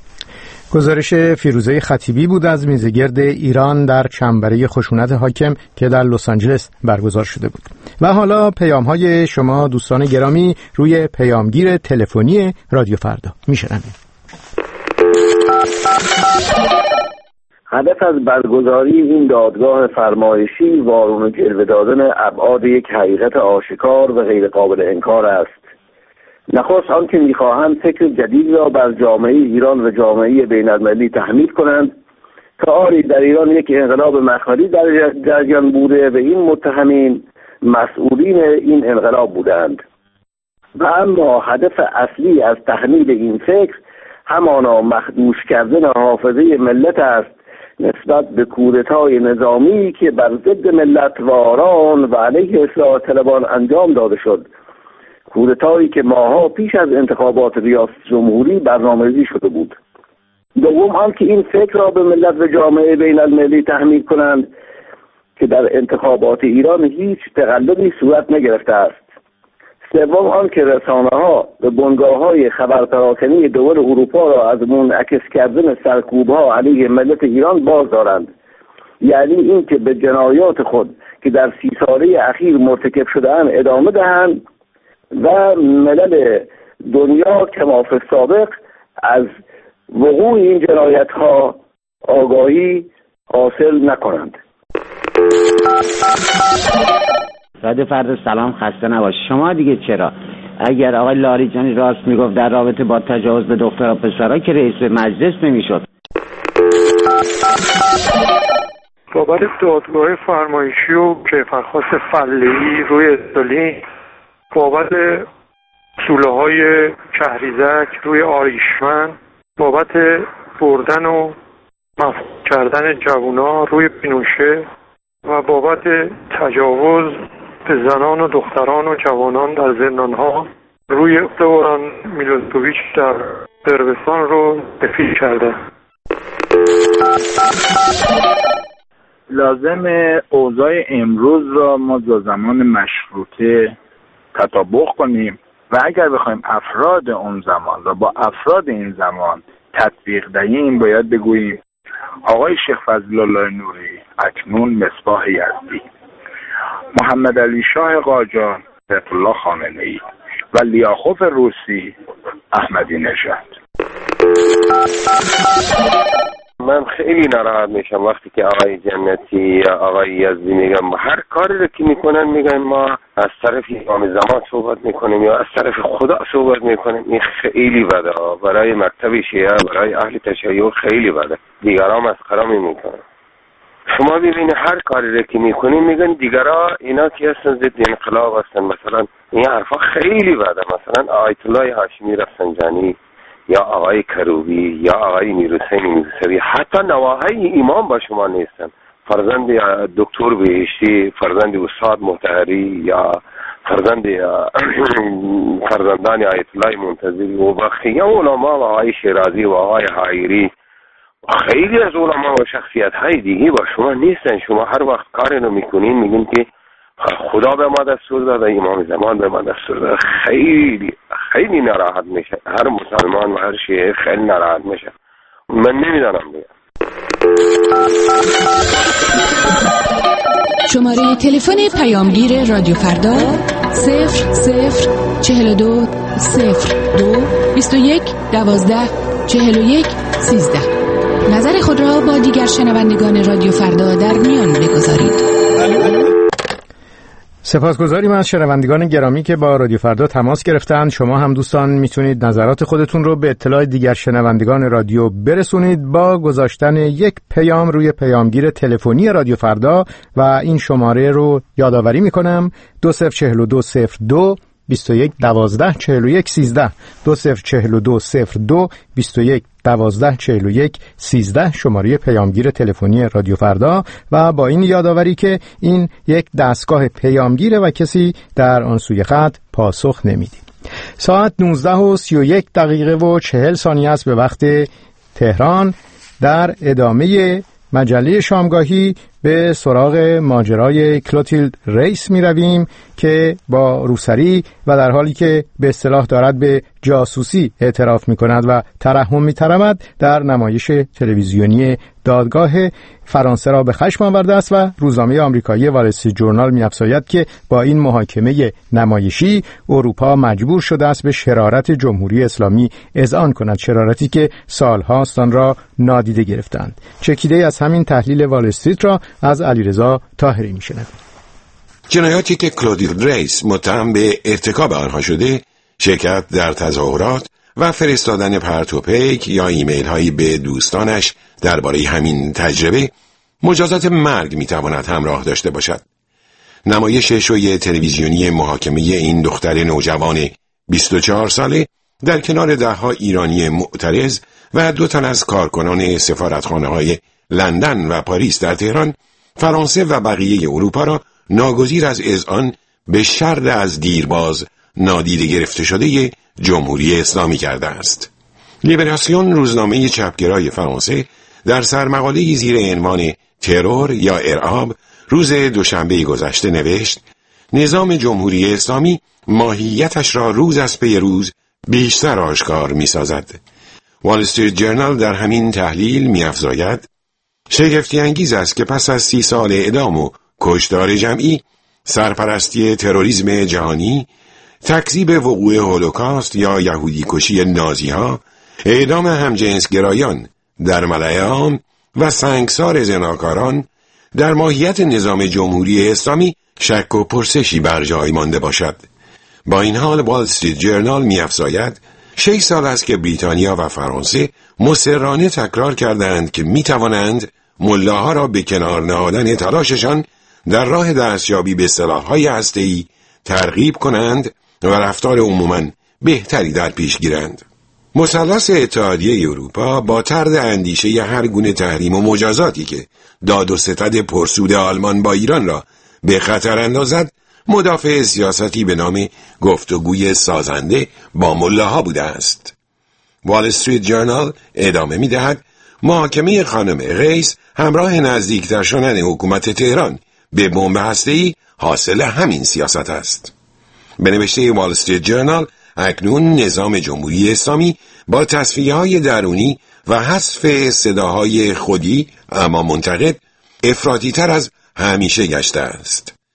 گزارش فیروزه خطیبی بود از میزگرد ایران در چنبره خشونت حاکم که در لس آنجلس برگزار شده بود. و حالا پیام‌های شما دوستان گرامی روی پیامگیر تلفنی رادیو فردا میشنویم. هدف از برگزاری این دادگاه فرمایشی وارونه جلوه دادن ابعاد یک حقیقت آشکار و غیر قابل انکار است. نخست آن که می‌خواهند فکر جدید را بر جامعه ایران و جامعه بین‌المللی تحمیل کنند که آری در ایران یک انقلاب مخفی در جریان بوده و این متهمین مسئولین این انقلاب بودند، و اما هدف اصلی از تحمیل این فکر همانا مخدوش کردن حافظه ملت است نسبت به کودتای نظامی که بر ضد ملت واران و علیه اصلاح طلبان انجام داده شد، کودتایی که ماها پیش از انتخابات ریاست جمهوری برنامه‌ریزی شده بود. دوم آن که این فکر را به ملت و جامعه بین المللی تحمیل کنند که در انتخابات ایران هیچ تقلبی صورت نگرفته است. سوم آن که رسانه‌ها به بنگاه‌های خبرپراکنی دول اروپا را از منعکس کردن سرکوب‌ها علیه ملت ایران باز دارند، یعنی این که به جنایات خود که در 30 ساله اخیر مرتکب شده‌اند ادامه دهند و ملل دنیا کما فی السابق از وقوع این جنایت‌ها آگاهی حاصل نکنند. رادیو فردا سلام، خسته نباش. شما دیگه چرا اگر آقای لاریجانی راست میگفت در رابطه با تجاوز به دختر و پسرها که رئیس مجلس نمیشد؟ بابت دادگاه فرمایشی و کیفرخواست فله‌ای روی استالین بابت سوله‌های کهریزک روی آریشمن، بابت بردن و مفقود کردن جوونا روی پینوشه و بابت تجاوز به زنان و دختران و جوانان در زندان‌ها روی دوران میلوسوویچ در صربستان رو دفیع کرده. لازم اوضاع امروز را ما در زمان مشروطه تطابق کنیم و اگر بخوایم افراد اون زمان را با افراد این زمان تطبیق دهیم باید بگوییم آقای شیخ فضل الله نوری اکنون مصباح یزدی. محمد علی شاه قاجار آیت الله خامنه‌ای و لیاخوف روسی احمدی نژاد. من خیلی ناراحت میشم وقتی که آقای جنتی یا آقای یزدی میگم هر کاری رو که میکنن میگن ما از طرف امام زمان صحبت میکنیم یا از طرف خدا صحبت میکنیم. این خیلی بده برای مکتب شیعه، برای اهل تشیع خیلی بده. دیگران مسخره میکنن. شما ببینید هر کاری رو که میکنیم میگن دیگران اینا که هستن ضد انقلاب هستن. مثلا این حرفا خیلی بده. مثلا آیت الله هاشمی رفسنجانی یا آقای کروبی یا آقای میرحسین موسوی حتی نواهای امام با شما نیستن. فرزند دکتر بهشتی، فرزند استاد مطهری یا فرزندان آیت الله منتظری و بقیه علما و آقای شیرازی و آقای حایری خیلی از علما و شخصیت های دیگه با شما نیستن. شما هر وقت کاری رو میکنین میگین که خدا به ما دستور داده، امام زمان به ما دستور داده. خیلی خیلی ناراحت میشه هر مسلمان و هر شیعه، خیلی ناراحت میشه. من نمیدانم بگم. شماره تلفن پیامگیر رادیو فردا 0042 02 21 12 41 13. نظر خود را با دیگر شنوندگان رادیو فردا در میان بگذارید. سپاسگزاریم از شنوندگان گرامی که با رادیو فردا تماس گرفتند. شما هم دوستان میتونید نظرات خودتون رو به اطلاع دیگر شنوندگان رادیو برسونید با گذاشتن یک پیام روی پیامگیر تلفنی رادیو فردا و این شماره رو یادآوری میکنم 204202 21 12 41 13 204202 21 12 41 13 شماره پیامگیر تلفنی رادیو فردا و با این یادآوری که این یک دستگاه پیامگیره و کسی در آن سوی خط پاسخ نمیده. ساعت 19:31 و 40 ثانیه است به وقت تهران. در ادامه مجله شامگاهی به سراغ ماجرای کلوتیلد ریس می رویم که با روسری و در حالی که به اصطلاح دارد به جاسوسی اعتراف می کند و ترحم می طلبد در نمایش تلویزیونی دادگاه فرانسه را به خشم آورده است و روزنامه آمریکایی وال استریت جورنال می افزاید که با این محاکمه نمایشی اروپا مجبور شده است به شرارت جمهوری اسلامی اذعان کند، شرارتی که سالهاست آن را نادیده گرفتند. چکیده از همین تحلیل وال استریت را از علیرضا طاهری میشنویم. جنایاتی که کلوتیلد ریس متهم به ارتکاب آنها شده، شرکت در تظاهرات و فرستادن پرتوپیک یا ایمیل هایی به دوستانش درباره همین تجربه، مجازات مرگ میتواند همراه داشته باشد. نمایش شوی تلویزیونی محاکمه این دختر نوجوان 24 ساله در کنار ده‌ها ایرانی معترض و 2 تن از کارکنان سفارتخانه‌های لندن و پاریس در تهران، فرانسه و بقیه اروپا را ناگزیر از اذعان به شر از دیرباز نادیده گرفته شده جمهوری اسلامی کرده است. لیبراسیون، روزنامه چپگرای فرانسه، در سرمقاله‌ای زیر عنوان ترور یا ارعاب روز دوشنبه گذشته نوشت: نظام جمهوری اسلامی ماهیتش را روز از پی روز بیشتر آشکار می‌سازد. وال استریت جورنال در همین تحلیل می‌افزاید: شگفتی انگیز است که پس از 30 سال اعدام و کشتار جمعی، سرپرستی تروریسم جهانی، تکذیب وقوع هولوکاست یا یهودی کشی نازی‌ها، اعدام همجنسگرایان در ملأ عام و سنگسار زناکاران، در ماهیت نظام جمهوری اسلامی شک و پرسشی بر جای مانده باشد. با این حال وال استریت جورنال می‌افزاید 6 سال است که بریتانیا و فرانسه مصرانه تکرار کردند که می‌توانند ملاها را به کنار نهادن تلاششان در راه دستیابی به سلاح‌های هسته‌ای ترغیب کنند و رفتار عموماً بهتری در پیش گیرند. مثلث اتحادیه اروپا با طرد اندیشه هر گونه تحریم و مجازاتی که داد و ستد پرسود آلمان با ایران را به خطر اندازد، مدافع سیاستی به نام گفتگوی سازنده با ملاها بوده است. وال استریت جورنال ادامه می‌دهد: محاکمه خانم ریس همراه نزدیکتر شدن حکومت تهران به بمب هسته‌ای حاصل همین سیاست است. به نوشته وال استریت جورنال، اکنون نظام جمهوری اسلامی با تصفیه‌های درونی و حذف صداهای خودی اما منتقد افراطی‌تر از همیشه گشته است.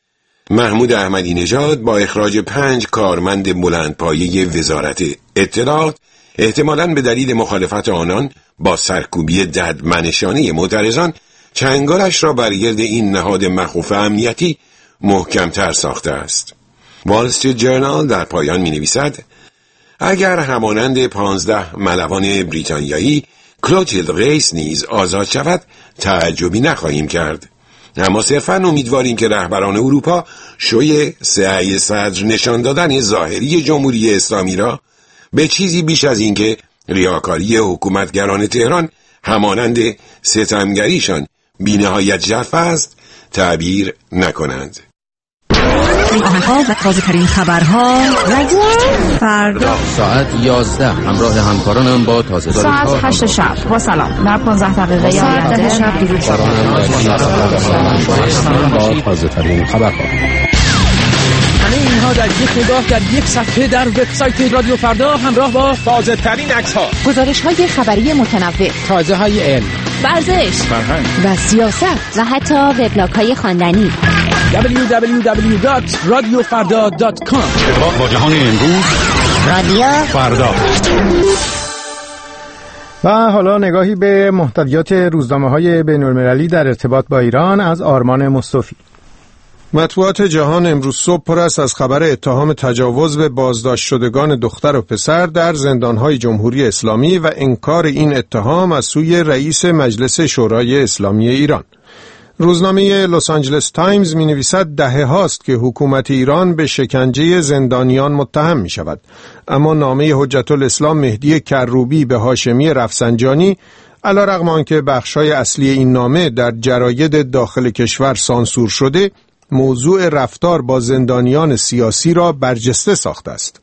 محمود احمدی نژاد با اخراج 5 کارمند بلندپایه وزارت اطلاعات احتمالاً به دلیل مخالفت آنان با سرکوبی ددمنشانه معترضان چنگالش را برگرد این نهاد مخوف امنیتی محکمتر ساخته است. وال استریت جورنال در پایان می نویسد اگر همانند 15 ملوان بریتانیایی کلوتیلد ریس نیز آزاد شود تعجبی نخواهیم کرد، اما صرفاً امیدواریم که رهبران اروپا شوی سعی صدر نشان دادن ظاهری جمهوری اسلامی را به چیزی بیش از اینکه ریاکاری حکومتگران تهران همانند ستمگریشان بی‌نهایت ژرف است تعبیر نکنند. این آنها و تازه ترین خبرها رادیو فردا ساعت 11 همراه همکارانم با تازه ترین ساعت 8 شب با سلام در 15 دقیقه ساعت 10 شب درود با تازه ترین خبرها. همه اینها در یک نگاه در یک صفحه در وبسایت رادیو فردا همراه با تازه ترین عکس‌ها، گزارش‌های خبری متنوع، تازه‌های علم، ورزش، فرهنگ و سیاست و حتی وبلاگ‌های خواندنی. www.radiofarda.com. ارتباط با جهان امروز، رادیو فردا. و حالا نگاهی به محتویات روزنامه‌های بین‌المللی در ارتباط با ایران از آرمان مصطفی. مطبوعات جهان امروز صبح پر است از خبر اتهام تجاوز به بازداشت شدگان دختر و پسر در زندان‌های جمهوری اسلامی و انکار این اتهام از سوی رئیس مجلس شورای اسلامی ایران. روزنامه لس آنجلس تایمز می‌نویسد دهه‌هاست که حکومت ایران به شکنجه زندانیان متهم می‌شود، اما نامه حجت الاسلام مهدی کروبی به هاشمی رفسنجانی علیرغم آنکه بخش‌های اصلی این نامه در جراید داخل کشور سانسور شده، موضوع رفتار با زندانیان سیاسی را برجسته ساخته است.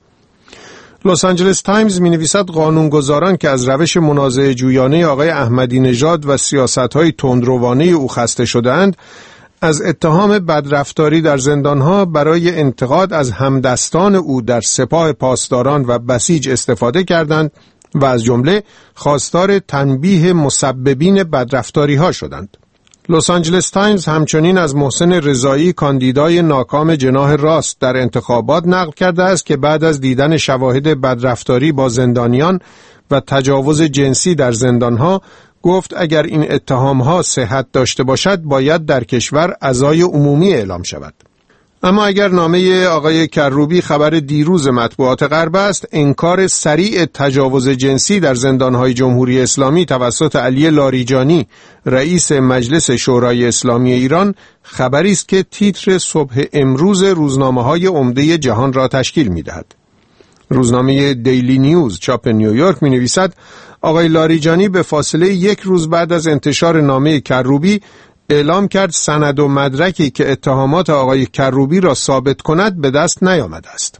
لس آنجلس تایمز می‌نویسد قانونگذاران که از روش منازعه جویانه آقای احمدی نژاد و سیاست‌های تندروانه او خسته شده‌اند، از اتهام بدرفتاری در زندان‌ها برای انتقاد از همدستان او در سپاه پاسداران و بسیج استفاده کردند و از جمله خواستار تنبیه مسببین بدرفتاری‌ها شدند. لس آنجلس تایمز همچنین از محسن رضایی کاندیدای ناکام جناح راست در انتخابات نقل کرده است که بعد از دیدن شواهد بدرفتاری با زندانیان و تجاوز جنسی در زندانها گفت اگر این اتهامها صحت داشته باشد باید در کشور عزای عمومی اعلام شود. اما اگر نامه آقای کروبی خبر دیروز مطبوعات غرب است، انکار سریع تجاوز جنسی در زندانهای جمهوری اسلامی توسط علی لاریجانی رئیس مجلس شورای اسلامی ایران خبری است که تیتر صبح امروز روزنامه‌های عمده جهان را تشکیل می‌دهد. روزنامه دیلی نیوز چاپ نیویورک می‌نویسد آقای لاریجانی به فاصله 1 روز بعد از انتشار نامه کروبی اعلام کرد سند و مدرکی که اتهامات آقای کروبی را ثابت کند به دست نیامده است.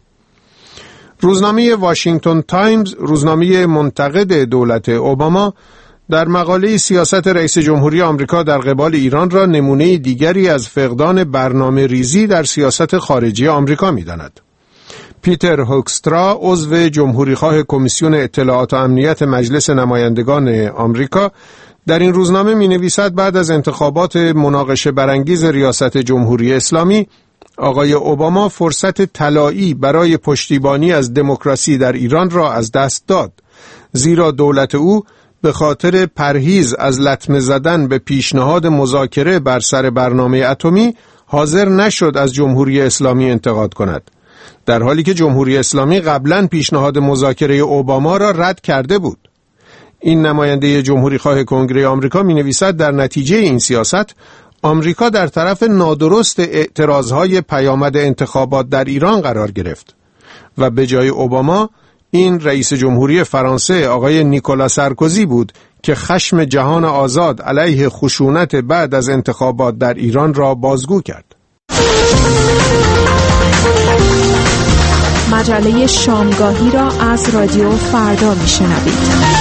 روزنامه واشنگتن تایمز، روزنامه منتقد دولت اوباما، در مقاله سیاست رئیس جمهوری آمریکا در قبال ایران را نمونه دیگری از فقدان برنامه ریزی در سیاست خارجی آمریکا می‌داند. پیتر هوکسترا، عضو جمهوریخواه کمیسیون اطلاعات و امنیت مجلس نمایندگان آمریکا، در این روزنامه می‌نویسد بعد از انتخابات مناقشه برانگیز ریاست جمهوری اسلامی، آقای اوباما فرصت طلایی برای پشتیبانی از دموکراسی در ایران را از دست داد، زیرا دولت او به خاطر پرهیز از لطمه زدن به پیشنهاد مذاکره بر سر برنامه اتمی حاضر نشد از جمهوری اسلامی انتقاد کند، در حالی که جمهوری اسلامی قبلاً پیشنهاد مذاکره اوباما را رد کرده بود. این نماینده جمهوریخواه کنگره آمریکا می‌نویسد در نتیجه این سیاست آمریکا در طرف نادرست اعتراضهای پیامد انتخابات در ایران قرار گرفت و به جای اوباما این رئیس جمهوری فرانسه آقای نیکولا سارکوزی بود که خشم جهان آزاد علیه خشونت بعد از انتخابات در ایران را بازگو کرد. مجله شامگاهی را از رادیو فردا میشنوید.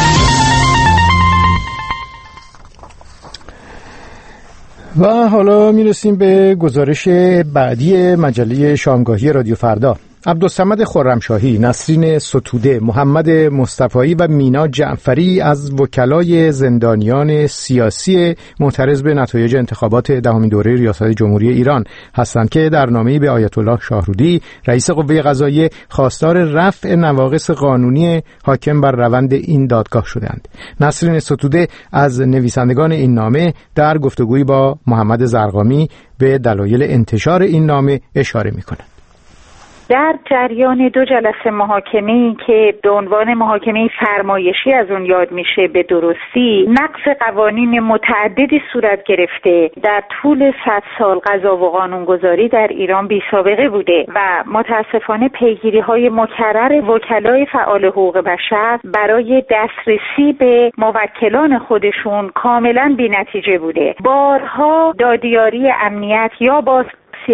و حالا میرسیم به گزارش بعدی مجله شامگاهی رادیو فردا. عبدالصمد خرمشاهی، نسرین ستوده، محمد مصطفی و مینا جعفری از وکلای زندانیان سیاسی معترض به نتایج انتخابات دهمین دوره ریاست جمهوری ایران هستند که در نامه‌ای به آیت الله شاهرودی رئیس قوه قضاییه خواستار رفع نواقص قانونی حاکم بر روند این دادگاه شدند. نسرین ستوده از نویسندگان این نامه در گفتگویی با محمد زرقامی به دلایل انتشار این نامه اشاره می‌کند. در جریان 2 جلسه محاکمه‌ای که به عنوان محاکمه فرمایشی از اون یاد میشه به درستی، نقض قوانین متعددی صورت گرفته. در طول 100 سال قضا و قانونگذاری در ایران بی سابقه بوده و متاسفانه پیگیری‌های مکرر وکلای فعال حقوق بشر برای دسترسی به موکلان خودشون کاملا بی‌نتیجه بوده. بارها دادیاری امنیت یا باز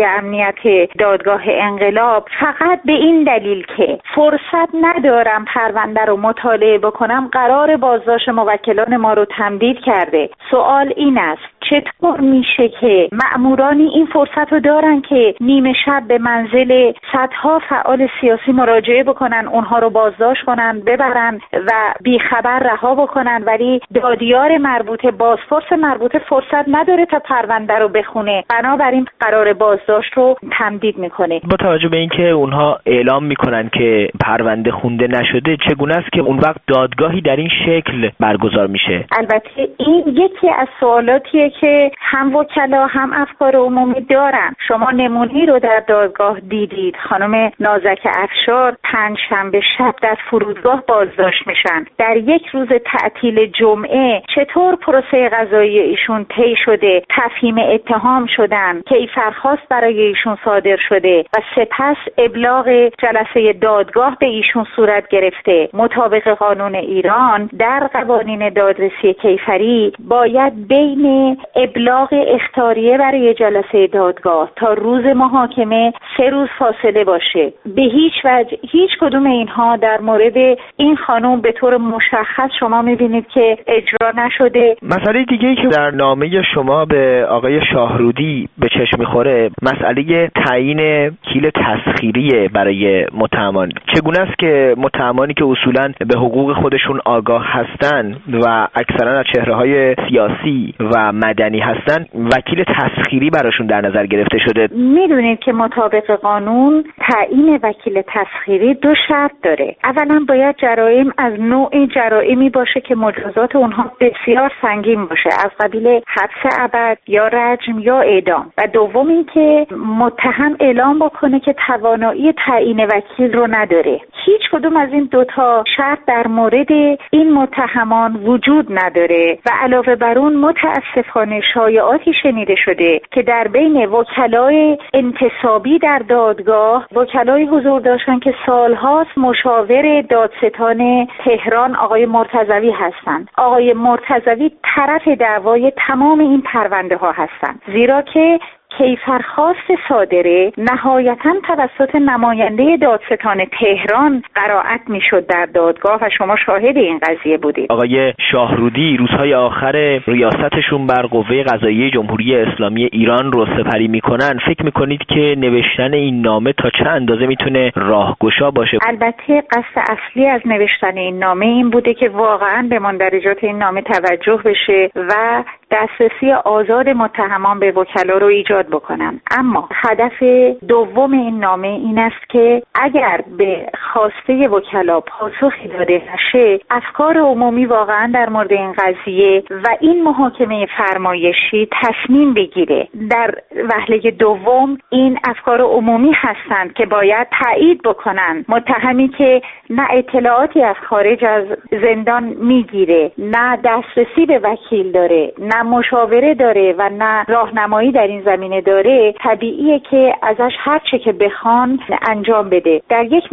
امنیت دادگاه انقلاب فقط به این دلیل که فرصت ندارم پرونده رو مطالعه بکنم قرار بازداشت موکلان ما رو تمدید کرده. سوال این است چطور میشه که مأمورانی این فرصت رو دارن که نیمه شب به منزل صدها فعال سیاسی مراجعه بکنن، اونها رو بازداشت کنن، ببرن و بیخبر رها بکنن، ولی دادیار مربوطه، بازپرس مربوطه فرصت نداره تا پرونده رو بخونه، بنابراین قرار بازداشت رو تمدید میکنه. با توجه به اینکه اونها اعلام میکنن که پرونده خونده نشده، چگونه است که اون وقت دادگاهی در این شکل برگزار میشه؟ البته این یکی از سوالاتیه که هم وکلا هم افکار عمومی دارن. شما نمونه‌ای رو در دادگاه دیدید، خانم نازک افشار پنجشنبه شب در فرودگاه بازداشت میشن. در یک روز تعطیل جمعه چطور پروسه قضایی ایشون طی شده، تفهیم اتهام شدن، کیفرخواست برای ایشون صادر شده و سپس ابلاغ جلسه دادگاه به ایشون صورت گرفته. مطابق قانون ایران در قوانین دادرسی کیفری باید بین ابلاغ اختاریه برای جلسه دادگاه تا روز محاکمه 3 روز فاصله باشه. به هیچ وجه هیچ کدوم اینها در مورد این خانم به طور مشخص شما میبینید که اجرا نشده. مسئله دیگه‌ای که در نامه شما به آقای شاهرودی به چشم میخوره مسئله تعیین کیل تسخیری برای متهمان. چگونه است که متهمانی که اصولاً به حقوق خودشون آگاه هستن و اکثرا از چهره‌های سیاسی و مدنی هستن وکیل تسخیری براشون در نظر گرفته شده؟ میدونید که مطابق قانون تعیین وکیل تسخیری 2 شرط داره. اولا باید جرایم از نوع جرائمی باشه که مجازات اونها بسیار سنگین باشه، از قبیل حبس ابد یا رجم یا اعدام، و دوم این که متهم اعلام بکنه که توانایی تعیین وکیل رو نداره. هیچ کدوم از این 2 تا شرط در مورد این متهمان وجود نداره و علاوه بر اون متاسفانه شایعاتی شنیده شده که در بین وکلای انتصابی در دادگاه وکلای حضور داشتن که سالهاست مشاور دادستان تهران آقای مرتضوی هستند. آقای مرتضوی طرف دعوای تمام این پرونده ها هستند، زیرا که کیفرخواست صادره نهایتاً توسط نماینده دادستان تهران قرائت میشد در دادگاه و شما شاهد این قضیه بودید. آقای شاهرودی روزهای آخر ریاستشون بر قوه قضاییه جمهوری اسلامی ایران رو سپری میکنن. فکر میکنید که نوشتن این نامه تا چه اندازه میتونه راهگشا باشه؟ البته قصد اصلی از نوشتن این نامه این بوده که واقعاً به مندرجات این نامه توجه بشه و دسترسی آزاد متهمان به وکلا رو ایجاد بکنن. اما هدف دوم این نامه این است که اگر به خواسته وکلا پاسخی داده نشه، افکار عمومی واقعا در مورد این قضیه و این محاکمه فرمایشی تصمیم بگیره. در وهله دوم این افکار عمومی هستند که باید تایید بکنن متهمی که نه اطلاعاتی از خارج از زندان میگیره، نه دسترسی به وکیل داره، نه مشاوره داره و نه راهنمایی در این زمینه داره، طبیعیه که ازش هر چه که بخوان انجام بده. در یک مورد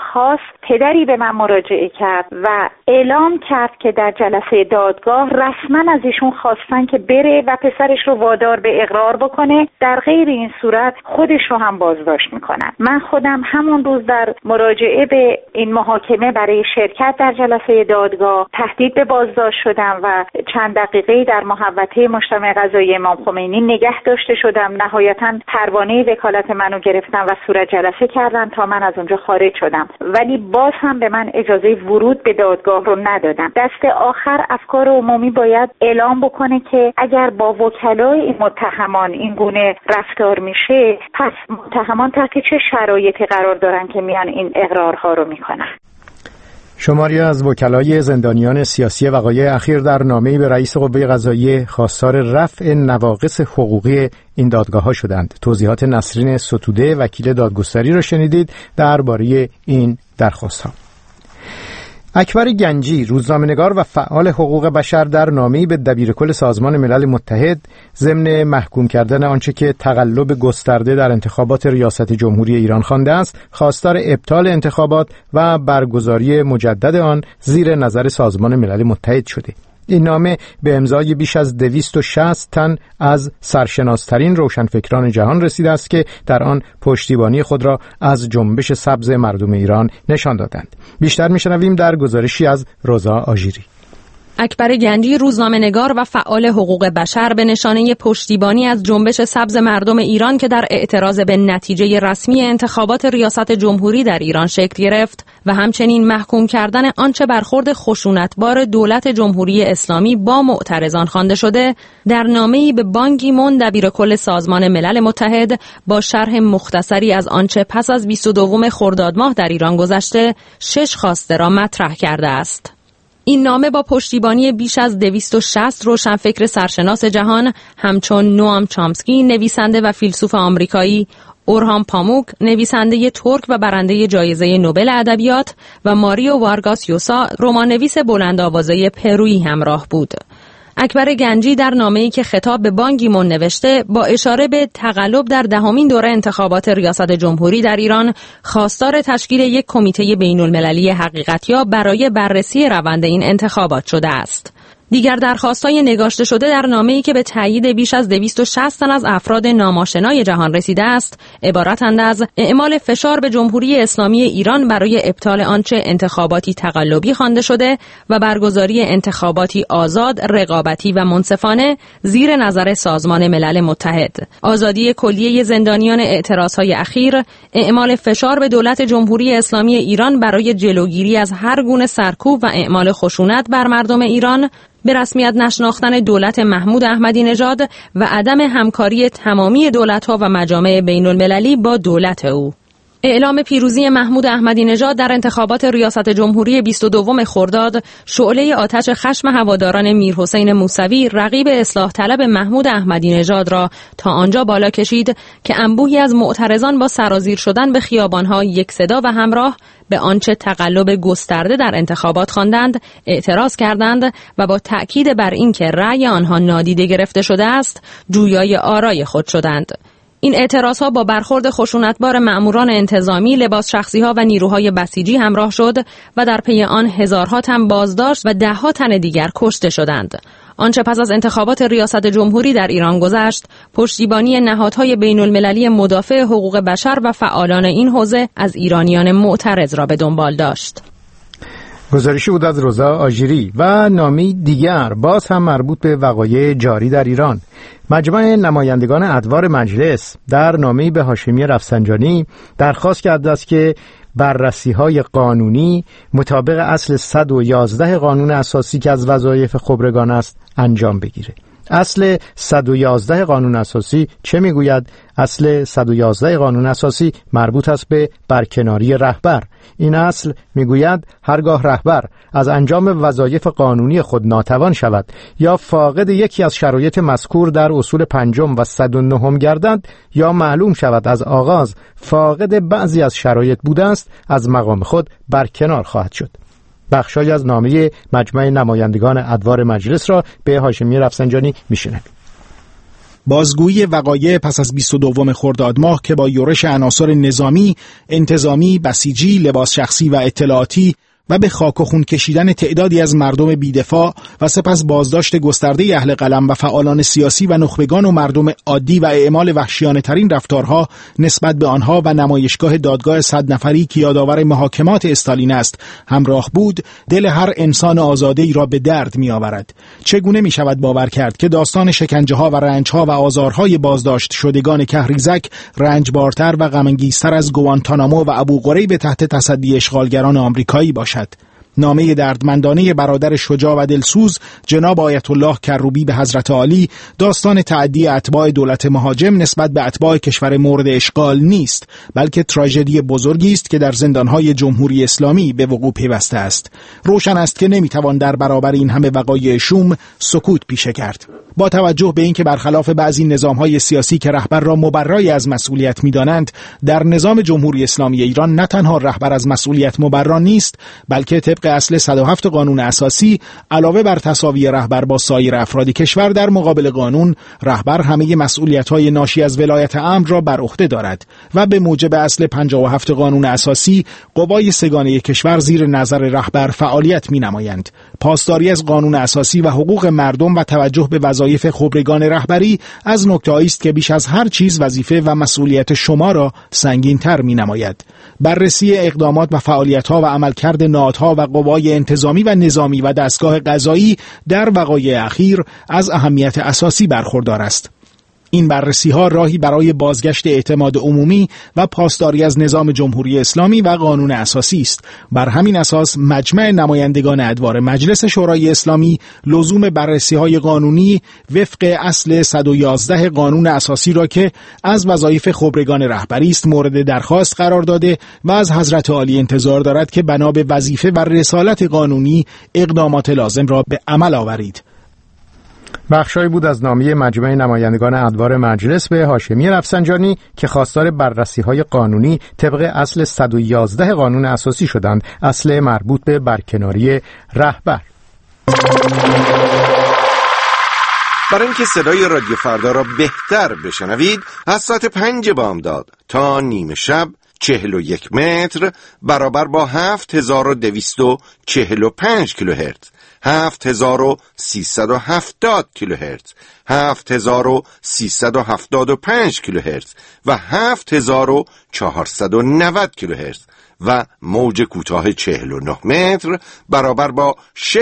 خاص پدری به من مراجعه کرد و اعلام کرد که در جلسه دادگاه رسما از ایشون خواستن که بره و پسرش رو وادار به اقرار بکنه، در غیر این صورت خودش رو هم بازداشت میکنن. من خودم همون روز در مراجعه به این محاکمه برای شرکت در جلسه دادگاه تهدید به بازداشت شدم و چند دقیقه در محوطه مجتمع قضایی امام خمینی نگه داشته شدم. نهایتاً پروانه وکالت منو گرفتن و صورت جلسه کردن تا من از اونجا خارج شدم، ولی باز هم به من اجازه ورود به دادگاه رو ندادن. دست آخر افکار عمومی باید اعلام بکنه که اگر با وکلای این متهمان این گونه رفتار میشه، پس متهمان تحت چه شرایطی قرار دارن که میان این اقرارها رو میکنن. شماری از وکلای زندانیان سیاسی وقایع اخیر در نامه‌ای به رئیس قوه قضاییه خواستار رفع نواقص حقوقی این دادگاه‌ها شدند. توضیحات نسرین ستوده وکیل دادگستری را شنیدید درباره این درخواست‌ها. اکبر گنجی، روزنامه‌نگار و فعال حقوق بشر، در نامه‌ای به دبیرکل سازمان ملل متحد ضمن محکوم کردن آنچه که تقلب گسترده در انتخابات ریاست جمهوری ایران خوانده است، خواستار ابطال انتخابات و برگزاری مجدد آن زیر نظر سازمان ملل متحد شده. این نامه به امضای بیش از 260 تن از سرشناسترین روشنفکران جهان رسیده است که در آن پشتیبانی خود را از جنبش سبز مردم ایران نشان دادند. بیشتر میشنویم در گزارشی از روزا آژیری. اکبر گنجی، روزنامه‌نگار و فعال حقوق بشر، به نشانه پشتیبانی از جنبش سبز مردم ایران که در اعتراض به نتیجه رسمی انتخابات ریاست جمهوری در ایران شکل گرفت و همچنین محکوم کردن آنچه برخورد خشونتبار دولت جمهوری اسلامی با معترضان خوانده شده، در نامه‌ای به بان کی مون دبیرکل سازمان ملل متحد با شرح مختصری از آنچه پس از 22 خرداد ماه در ایران گذشته 6 خواسته را مطرح کرده است. این نامه با پشتیبانی بیش از 260 روشنفکر سرشناس جهان همچون نوام چامسکی، نویسنده و فیلسوف آمریکایی، اورهان پاموک، نویسنده ترک و برنده جایزه نوبل ادبیات، و ماریو وارگاس یوسا، رمان‌نویس بلندآوازه پرویی همراه بود. اکبر گنجی در نامه‌ای که خطاب به بان کی مون نوشته، با اشاره به تقلب در 10مین دوره انتخابات ریاست جمهوری در ایران، خواستار تشکیل یک کمیته بین‌المللی حقیقت‌یاب برای بررسی روند این انتخابات شده است. دیگر درخواست‌های نگاشته شده در نامه‌ای که به تایید بیش از 260 تن از افراد ناماشنای جهان رسیده است، عبارتند از اعمال فشار به جمهوری اسلامی ایران برای ابطال آنچه انتخاباتی تقلبی خوانده شده و برگزاری انتخاباتی آزاد، رقابتی و منصفانه زیر نظر سازمان ملل متحد، آزادی کلیه زندانیان اعتراض‌های اخیر، اعمال فشار به دولت جمهوری اسلامی ایران برای جلوگیری از هر گونه سرکوب و اعمال خشونت بر مردم ایران، به رسمیت نشناختن دولت محمود احمدی نژاد و عدم همکاری تمامی دولت‌ها و مجامع بین‌المللی با دولت او. اعلام پیروزی محمود احمدی نژاد در انتخابات ریاست جمهوری 22 خرداد شعله آتش خشم هواداران میرحسین موسوی، رقیب اصلاح طلب محمود احمدی نژاد را تا آنجا بالا کشید که انبوهی از معترضان با سرازیر شدن به خیابان‌ها یک صدا و همراه به آنچه تقلب گسترده در انتخابات خواندند اعتراض کردند و با تأکید بر اینکه رأی آنها نادیده گرفته شده است، جویای آرای خود شدند. این اعتراضها با برخورد خشونتبار مأموران انتظامی، لباس شخصی‌ها و نیروهای بسیجی همراه شد و در پی آن هزارها تن بازداشت و ده‌ها تن دیگر کشته شدند. آنچه پس از انتخابات ریاست جمهوری در ایران گذشت، پشتیبانی نهادهای بین‌المللی مدافع حقوق بشر و فعالان این حوزه از ایرانیان معترض را به دنبال داشت. گزارشی بود از روزا آژیری. و نامه‌ای دیگر باز هم مربوط به وقایع جاری در ایران. مجمع نمایندگان ادوار مجلس در نامه‌ای به هاشمی رفسنجانی درخواست کرده است که بررسی‌های قانونی مطابق اصل 111 قانون اساسی که از وظایف خبرگان است انجام بگیره. اصل 111 قانون اساسی چه میگوید؟ اصل 111 قانون اساسی مربوط است به برکناری رهبر. این اصل میگوید هرگاه رهبر از انجام وظایف قانونی خود ناتوان شود یا فاقد یکی از شرایط مذکور در اصول 5 و 109 گردد یا معلوم شود از آغاز فاقد بعضی از شرایط بوده است، از مقام خود برکنار خواهد شد. بخشای از نامه مجمع نمایندگان ادوار مجلس را به هاشمی رفسنجانی میشنویم. بازگویی وقایع پس از 22 خرداد ماه که با یورش عناصر نظامی، انتظامی، بسیجی، لباس شخصی و اطلاعاتی و به خاک و خون کشیدن تعدادی از مردم بی‌دفاع و سپس بازداشت گسترده اهل قلم و فعالان سیاسی و نخبگان و مردم عادی و اعمال وحشیانه ترین رفتارها نسبت به آنها و نمایشگاه دادگاه 100 نفری که یادآور محاکمات استالین است همراه بود، دل هر انسان آزاده‌ای را به درد می‌آورد. چگونه می‌شود باور کرد که داستان شکنجه‌ها و رنج‌ها و آزارهای بازداشت شدگان کهریزک رنجبارتر و غم‌انگیزتر از گوانتانامو و ابوغریب تحت تصدی اشغالگران آمریکایی باشد؟ نامه دردمندانه برادر شجاع و دلسوز جناب آیت الله کروبی به حضرت عالی داستان تعدی اتباع دولت مهاجم نسبت به اتباع کشور مورد اشغال نیست، بلکه تراژدی بزرگی است که در زندانهای جمهوری اسلامی به وقوع پیوسته است. روشن است که نمیتوان در برابر این همه وقایع شوم سکوت پیشه کرد. با توجه به اینکه برخلاف بعضی نظام‌های سیاسی که رهبر را مبرای از مسئولیت می‌دانند، در نظام جمهوری اسلامی ایران نه تنها رهبر از مسئولیت مبرا نیست، بلکه طبق اصل 107 قانون اساسی علاوه بر تساوی رهبر با سایر افراد کشور در مقابل قانون، رهبر همه مسئولیت‌های ناشی از ولایت امر را بر عهده دارد و به موجب اصل 57 قانون اساسی قوای سگانه کشور زیر نظر رهبر فعالیت می‌نمایند. پاسداری از قانون اساسی و حقوق مردم و توجه به وظایف خبرگان رهبری از نکته‌ای است که بیش از هر چیز وظیفه و مسئولیت شما را سنگین‌تر می‌نماید. بررسی اقدامات و فعالیت‌ها و عملکرد نهادها و قوای انتظامی و نظامی و دستگاه قضایی در وقایع اخیر از اهمیت اساسی برخوردار است. این بررسی‌ها راهی برای بازگشت اعتماد عمومی و پاسداری از نظام جمهوری اسلامی و قانون اساسی است. بر همین اساس مجمع نمایندگان ادوار مجلس شورای اسلامی لزوم بررسی‌های قانونی وفق اصل 111 قانون اساسی را که از وظایف خبرگان رهبری است مورد درخواست قرار داده و از حضرت عالی انتظار دارد که بنا به وظیفه و رسالت قانونی اقدامات لازم را به عمل آورید. بخشایی بود از نامه مجمع نمایندگان ادوار مجلس به هاشمی رفسنجانی که خواستار بررسی‌های قانونی طبق اصل 111 قانون اساسی شدند، اصل مربوط به برکناری رهبر. برای اینکه صدای رادیو فردا را بهتر بشنوید، از ساعت 5 بامداد تا نیم شب 41 متر برابر با 7245 کیلوهرتز، 7370 کیلوهرتز، 7375 کیلوهرتز و 7490 کیلوهرتز و موج کوتاه 49 متر برابر با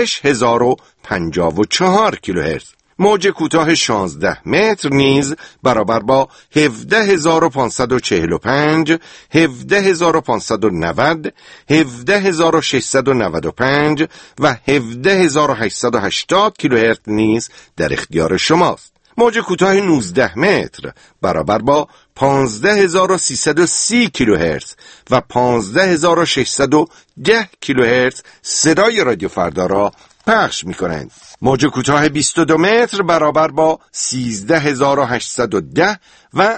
6054 کیلوهرتز. موج کوتاه 16 متر نیز برابر با 17545، 17590، 17695 و 17880 کیلوهرتز نیز در اختیار شماست. موج کوتاه 19 متر برابر با 15330 کیلوهرتز و 15610 کیلوهرتز صدای رادیو فردا را پخش می‌کنند. موج کوتاه 22 متر برابر با 13810 و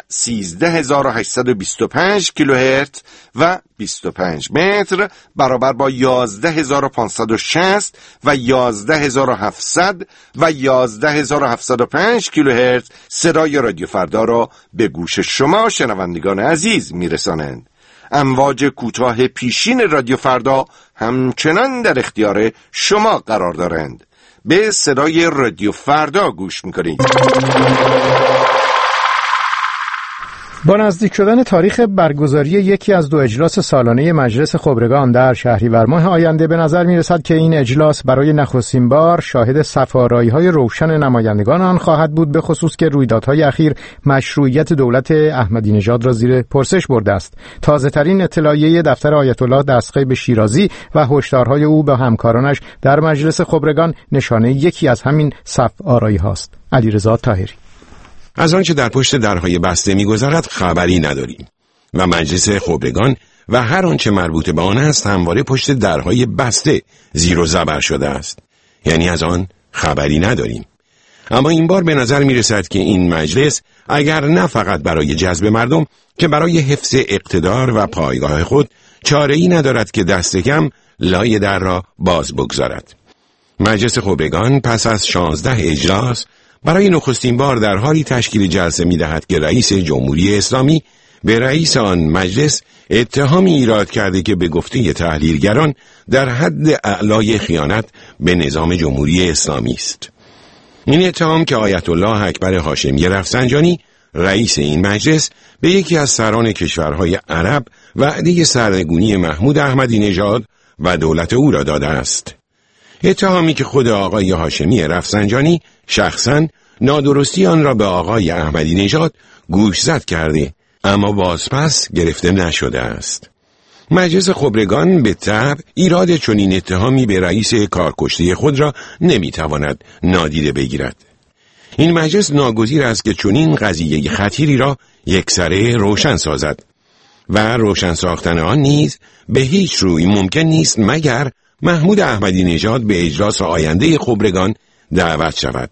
13825 کیلوهرتز و 25 متر برابر با 11560 و 11700 و 11705 کیلوهرتز صدای رادیو فردا را به گوش شما شنوندگان عزیز میرسانند. امواج کوتاه پیشین رادیو فردا همچنان در اختیار شما قرار دارند. به صدای رادیو فردا گوش میکنید. با نزدیک شدن تاریخ برگزاری یکی از 2 اجلاس سالانه مجلس خبرگان در شهریور ماه آینده به نظر می‌رسد که این اجلاس برای نخستین بار شاهد صف‌آرایی‌های روشن نمایندگان آن خواهد بود، به خصوص که رویدادهای اخیر مشروعیت دولت احمدی نژاد را زیر پرسش برده است. تازه‌ترین اطلاعیه دفتر آیت الله دستغیب شیرازی و هشدارهای او به همکارانش در مجلس خبرگان نشانه یکی از همین صف‌آرایی‌هاست. علیرضا طاهری: از آنچه در پشت درهای بسته می‌گذرد خبری نداریم و مجلس خبرگان و هر آنچه مربوط به آن است همواره پشت درهای بسته زیر و زبر شده است، یعنی از آن خبری نداریم. اما این بار به نظر می‌رسد که این مجلس اگر نه فقط برای جذب مردم که برای حفظ اقتدار و پایگاه خود چاره‌ای ندارد که دست کم لای در را باز بگذارد. مجلس خبرگان پس از 16 اجلاس برای نخستین بار در حالی تشکیل جلسه می‌دهد که رئیس جمهوری اسلامی به رئیس آن مجلس اتهامی ایراد کرده که به گفته تحلیلگران در حد اعلای خیانت به نظام جمهوری اسلامی است. این اتهام که آیت الله اکبر هاشمی رفسنجانی رئیس این مجلس به یکی از سران کشورهای عرب وعده سرنگونی محمود احمدی نژاد و دولت او را داده است. اتهامی که خود آقای هاشمی رفسنجانی شخصاً نادرستی آن را به آقای احمدی نژاد گوشزد کرده، اما بازپس گرفته نشده است. مجلس خبرگان به طبع ایراد چنین اتهامی به رئیس کارکشته خود را نمیتواند نادیده بگیرد. این مجلس ناگزیر است که چنین قضیه خطیری را یکسره روشن سازد و روشن ساختن آن نیز به هیچ روی ممکن نیست مگر محمود احمدی نژاد به اجلاس آینده خبرگان دعوت شود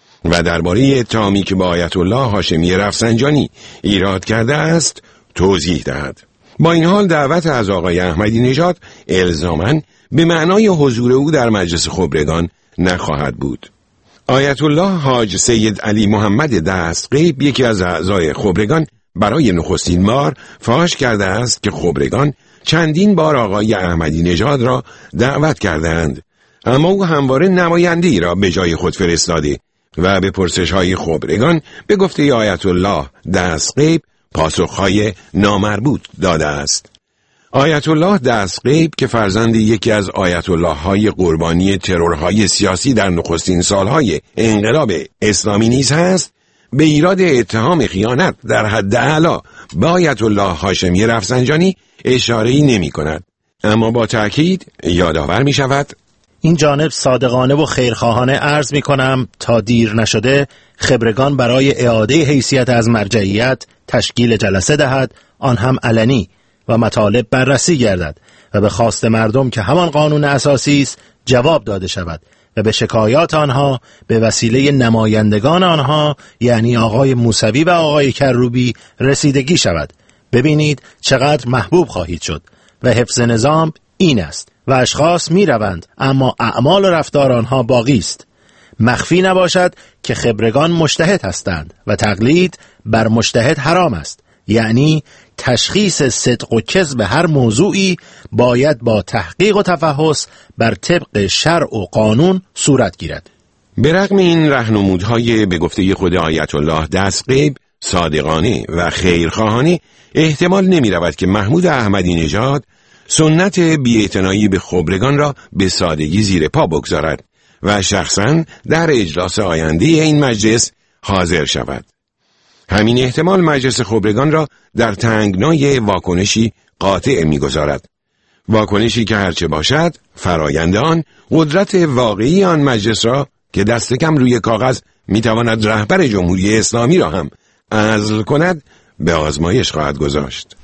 و درباره اتهامی که با آیت الله هاشمی رفسنجانی ایراد کرده است توضیح دهد. با این حال دعوت از آقای احمدی نژاد الزاماً به معنای حضور او در مجلس خبرگان نخواهد بود. آیت الله حاج سید علی محمد دستغیب یکی از اعضای خبرگان برای نخستین بار فاش کرده است که خبرگان چندین بار آقای احمدی نژاد را دعوت کردند، اما او همواره نماینده‌ای را به جای خود فرستاده و به پرسش‌های خبرگان به گفته آیت الله دستغیب پاسخهای نامربوط داده است. آیت الله دستغیب که فرزند یکی از آیت الله های قربانی ترورهای سیاسی در نخستین سالهای انقلاب اسلامی نیز هست، به ایراد اتهام خیانت در حد اعلی به آیت الله هاشمی رفسنجانی اشاره‌ای نمی‌کند، اما با تأکید یادآور می‌شود این جانب صادقانه و خیرخواهانه عرض می‌کنم تا دیر نشده خبرگان برای اعاده حیثیت از مرجعیت تشکیل جلسه دهد، آن هم علنی و مطالب بررسی گردد و به خواست مردم که همان قانون اساسی است جواب داده شود و به شکایات آنها به وسیله نمایندگان آنها یعنی آقای موسوی و آقای کروبی رسیدگی شود. ببینید چقدر محبوب خواهید شد و حفظ نظام این است و اشخاص می روند اما اعمال و رفتار آنها باقی است. مخفی نباشد که خبرگان مجتهد هستند و تقلید بر مجتهد حرام است، یعنی تشخیص صدق و کذب هر موضوعی باید با تحقیق و تفحص بر طبق شرع و قانون صورت گیرد. به رغم این راهنمودهای به گفته خود آیت الله دستغیب صادقانه و خیرخواهانه، احتمال نمی رود که محمود احمدی نژاد سنت بی‌اعتنایی به خبرگان را به سادگی زیر پا بگذارد و شخصاً در اجلاس آینده این مجلس حاضر شود. همین احتمال مجلس خبرگان را در تنگنای واکنشی قاطع می‌گذارد. واکنشی که هرچه باشد فرایند آن قدرت واقعی آن مجلس را که دست کم روی کاغذ می‌تواند رهبر جمهوری اسلامی را هم عزل کند به آزمایش خواهد گذاشت.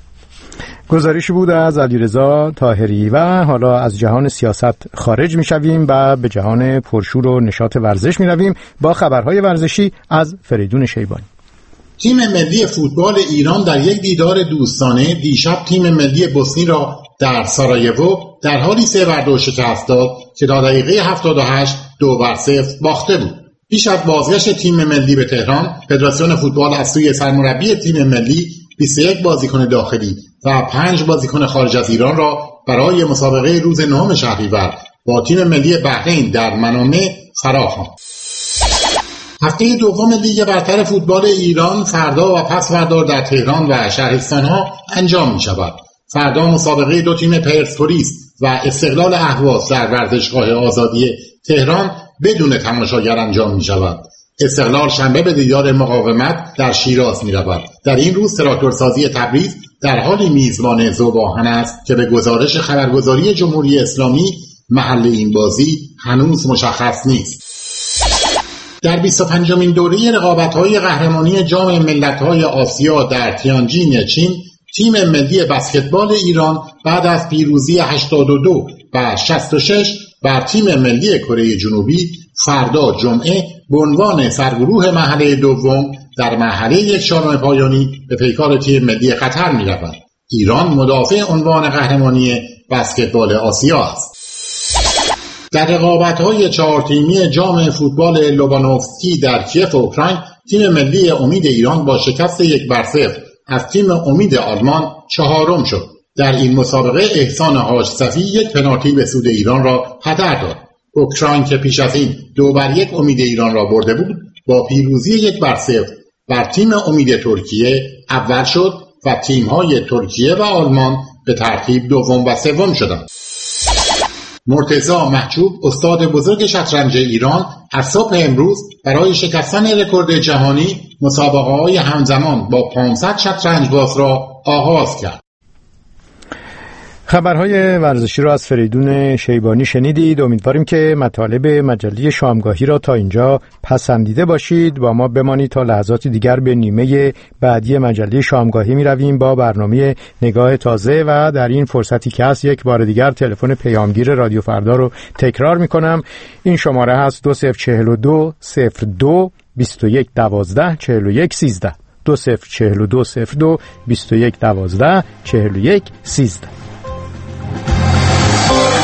گزارشی بود از علیرضا طاهری و حالا از جهان سیاست خارج می‌شویم و به جهان پرشور و نشاط ورزش می‌رویم با خبرهای ورزشی از فریدون شیبانی. تیم ملی فوتبال ایران در یک دیدار دوستانه دیشب تیم ملی بوسنی را در سارایوو در حالی 3-2 شکست داد که تا دقیقه 78 2-0 باخته بود. پیش از بازگشت تیم ملی به تهران، فدراسیون فوتبال از سوی سرمربی تیم ملی 21 بازیکن داخلی و 5 بازیکن خارج از ایران را برای مسابقه روز 9 شهریور با تیم ملی بحرین در منامه فراخواند. هفته دوم لیگ برتر فوتبال ایران فردا و پس فردا در تهران و شهرستان‌ها انجام می‌شود. فردا مسابقه دو تیم پرسپولیس و استقلال اهواز در ورزشگاه آزادی تهران بدون تماشاگر انجام می‌شود. استقلال شنبه به دیدار مقاومت در شیراز می‌رود. در این روز تراکتورسازی تبریز در حالی میزبان ذوب‌آهن است که به گزارش خبرگزاری جمهوری اسلامی محل این بازی هنوز مشخص نیست. در 25مین دوره رقابت‌های قهرمانی جام ملت‌های آسیا در تیانجین چین، تیم ملی بسکتبال ایران بعد از پیروزی 82 و 66 بر تیم ملی کره جنوبی فردا جمعه به عنوان سرگروه مرحله دوم در مرحله 1/4 پایانی به پیکار تیم ملی قطر می‌رود. ایران مدافع عنوان قهرمانی بسکتبال آسیا است. در رقابت‌های 4 تیمی جام فوتبال لوبانوفسکی در کیف اوکراین، تیم ملی امید ایران با شکست 1-0 از تیم امید آلمان 4م شد. در این مسابقه احسان حاج صفی 1 پنالتی به سود ایران را هدر داد. اوکراین که پیش از این 2-1 امید ایران را برده بود، با پیروزی 1-0 بر تیم امید ترکیه اول شد و تیم‌های ترکیه و آلمان به ترتیب دوم و سوم شدند. مرتضی محجوب، استاد بزرگ شطرنج ایران، از صبح امروز برای شکستن رکورد جهانی مسابقه‌های همزمان با 500 شطرنج باز را آغاز کرد. خبرهای ورزشی را از فریدون شیبانی شنیدید. امیدواریم که مطالب مجله شامگاهی را تا اینجا پسندیده باشید. با ما بمانید تا لحظاتی دیگر به نیمه بعدی مجله شامگاهی می رویم با برنامه نگاه تازه و در این فرصتی که هست یک بار دیگر تلفن پیامگیر رادیو فردا رو تکرار می کنم. این شماره هست 2042 02 21 12 41 13 2042 02 21 12 41 13.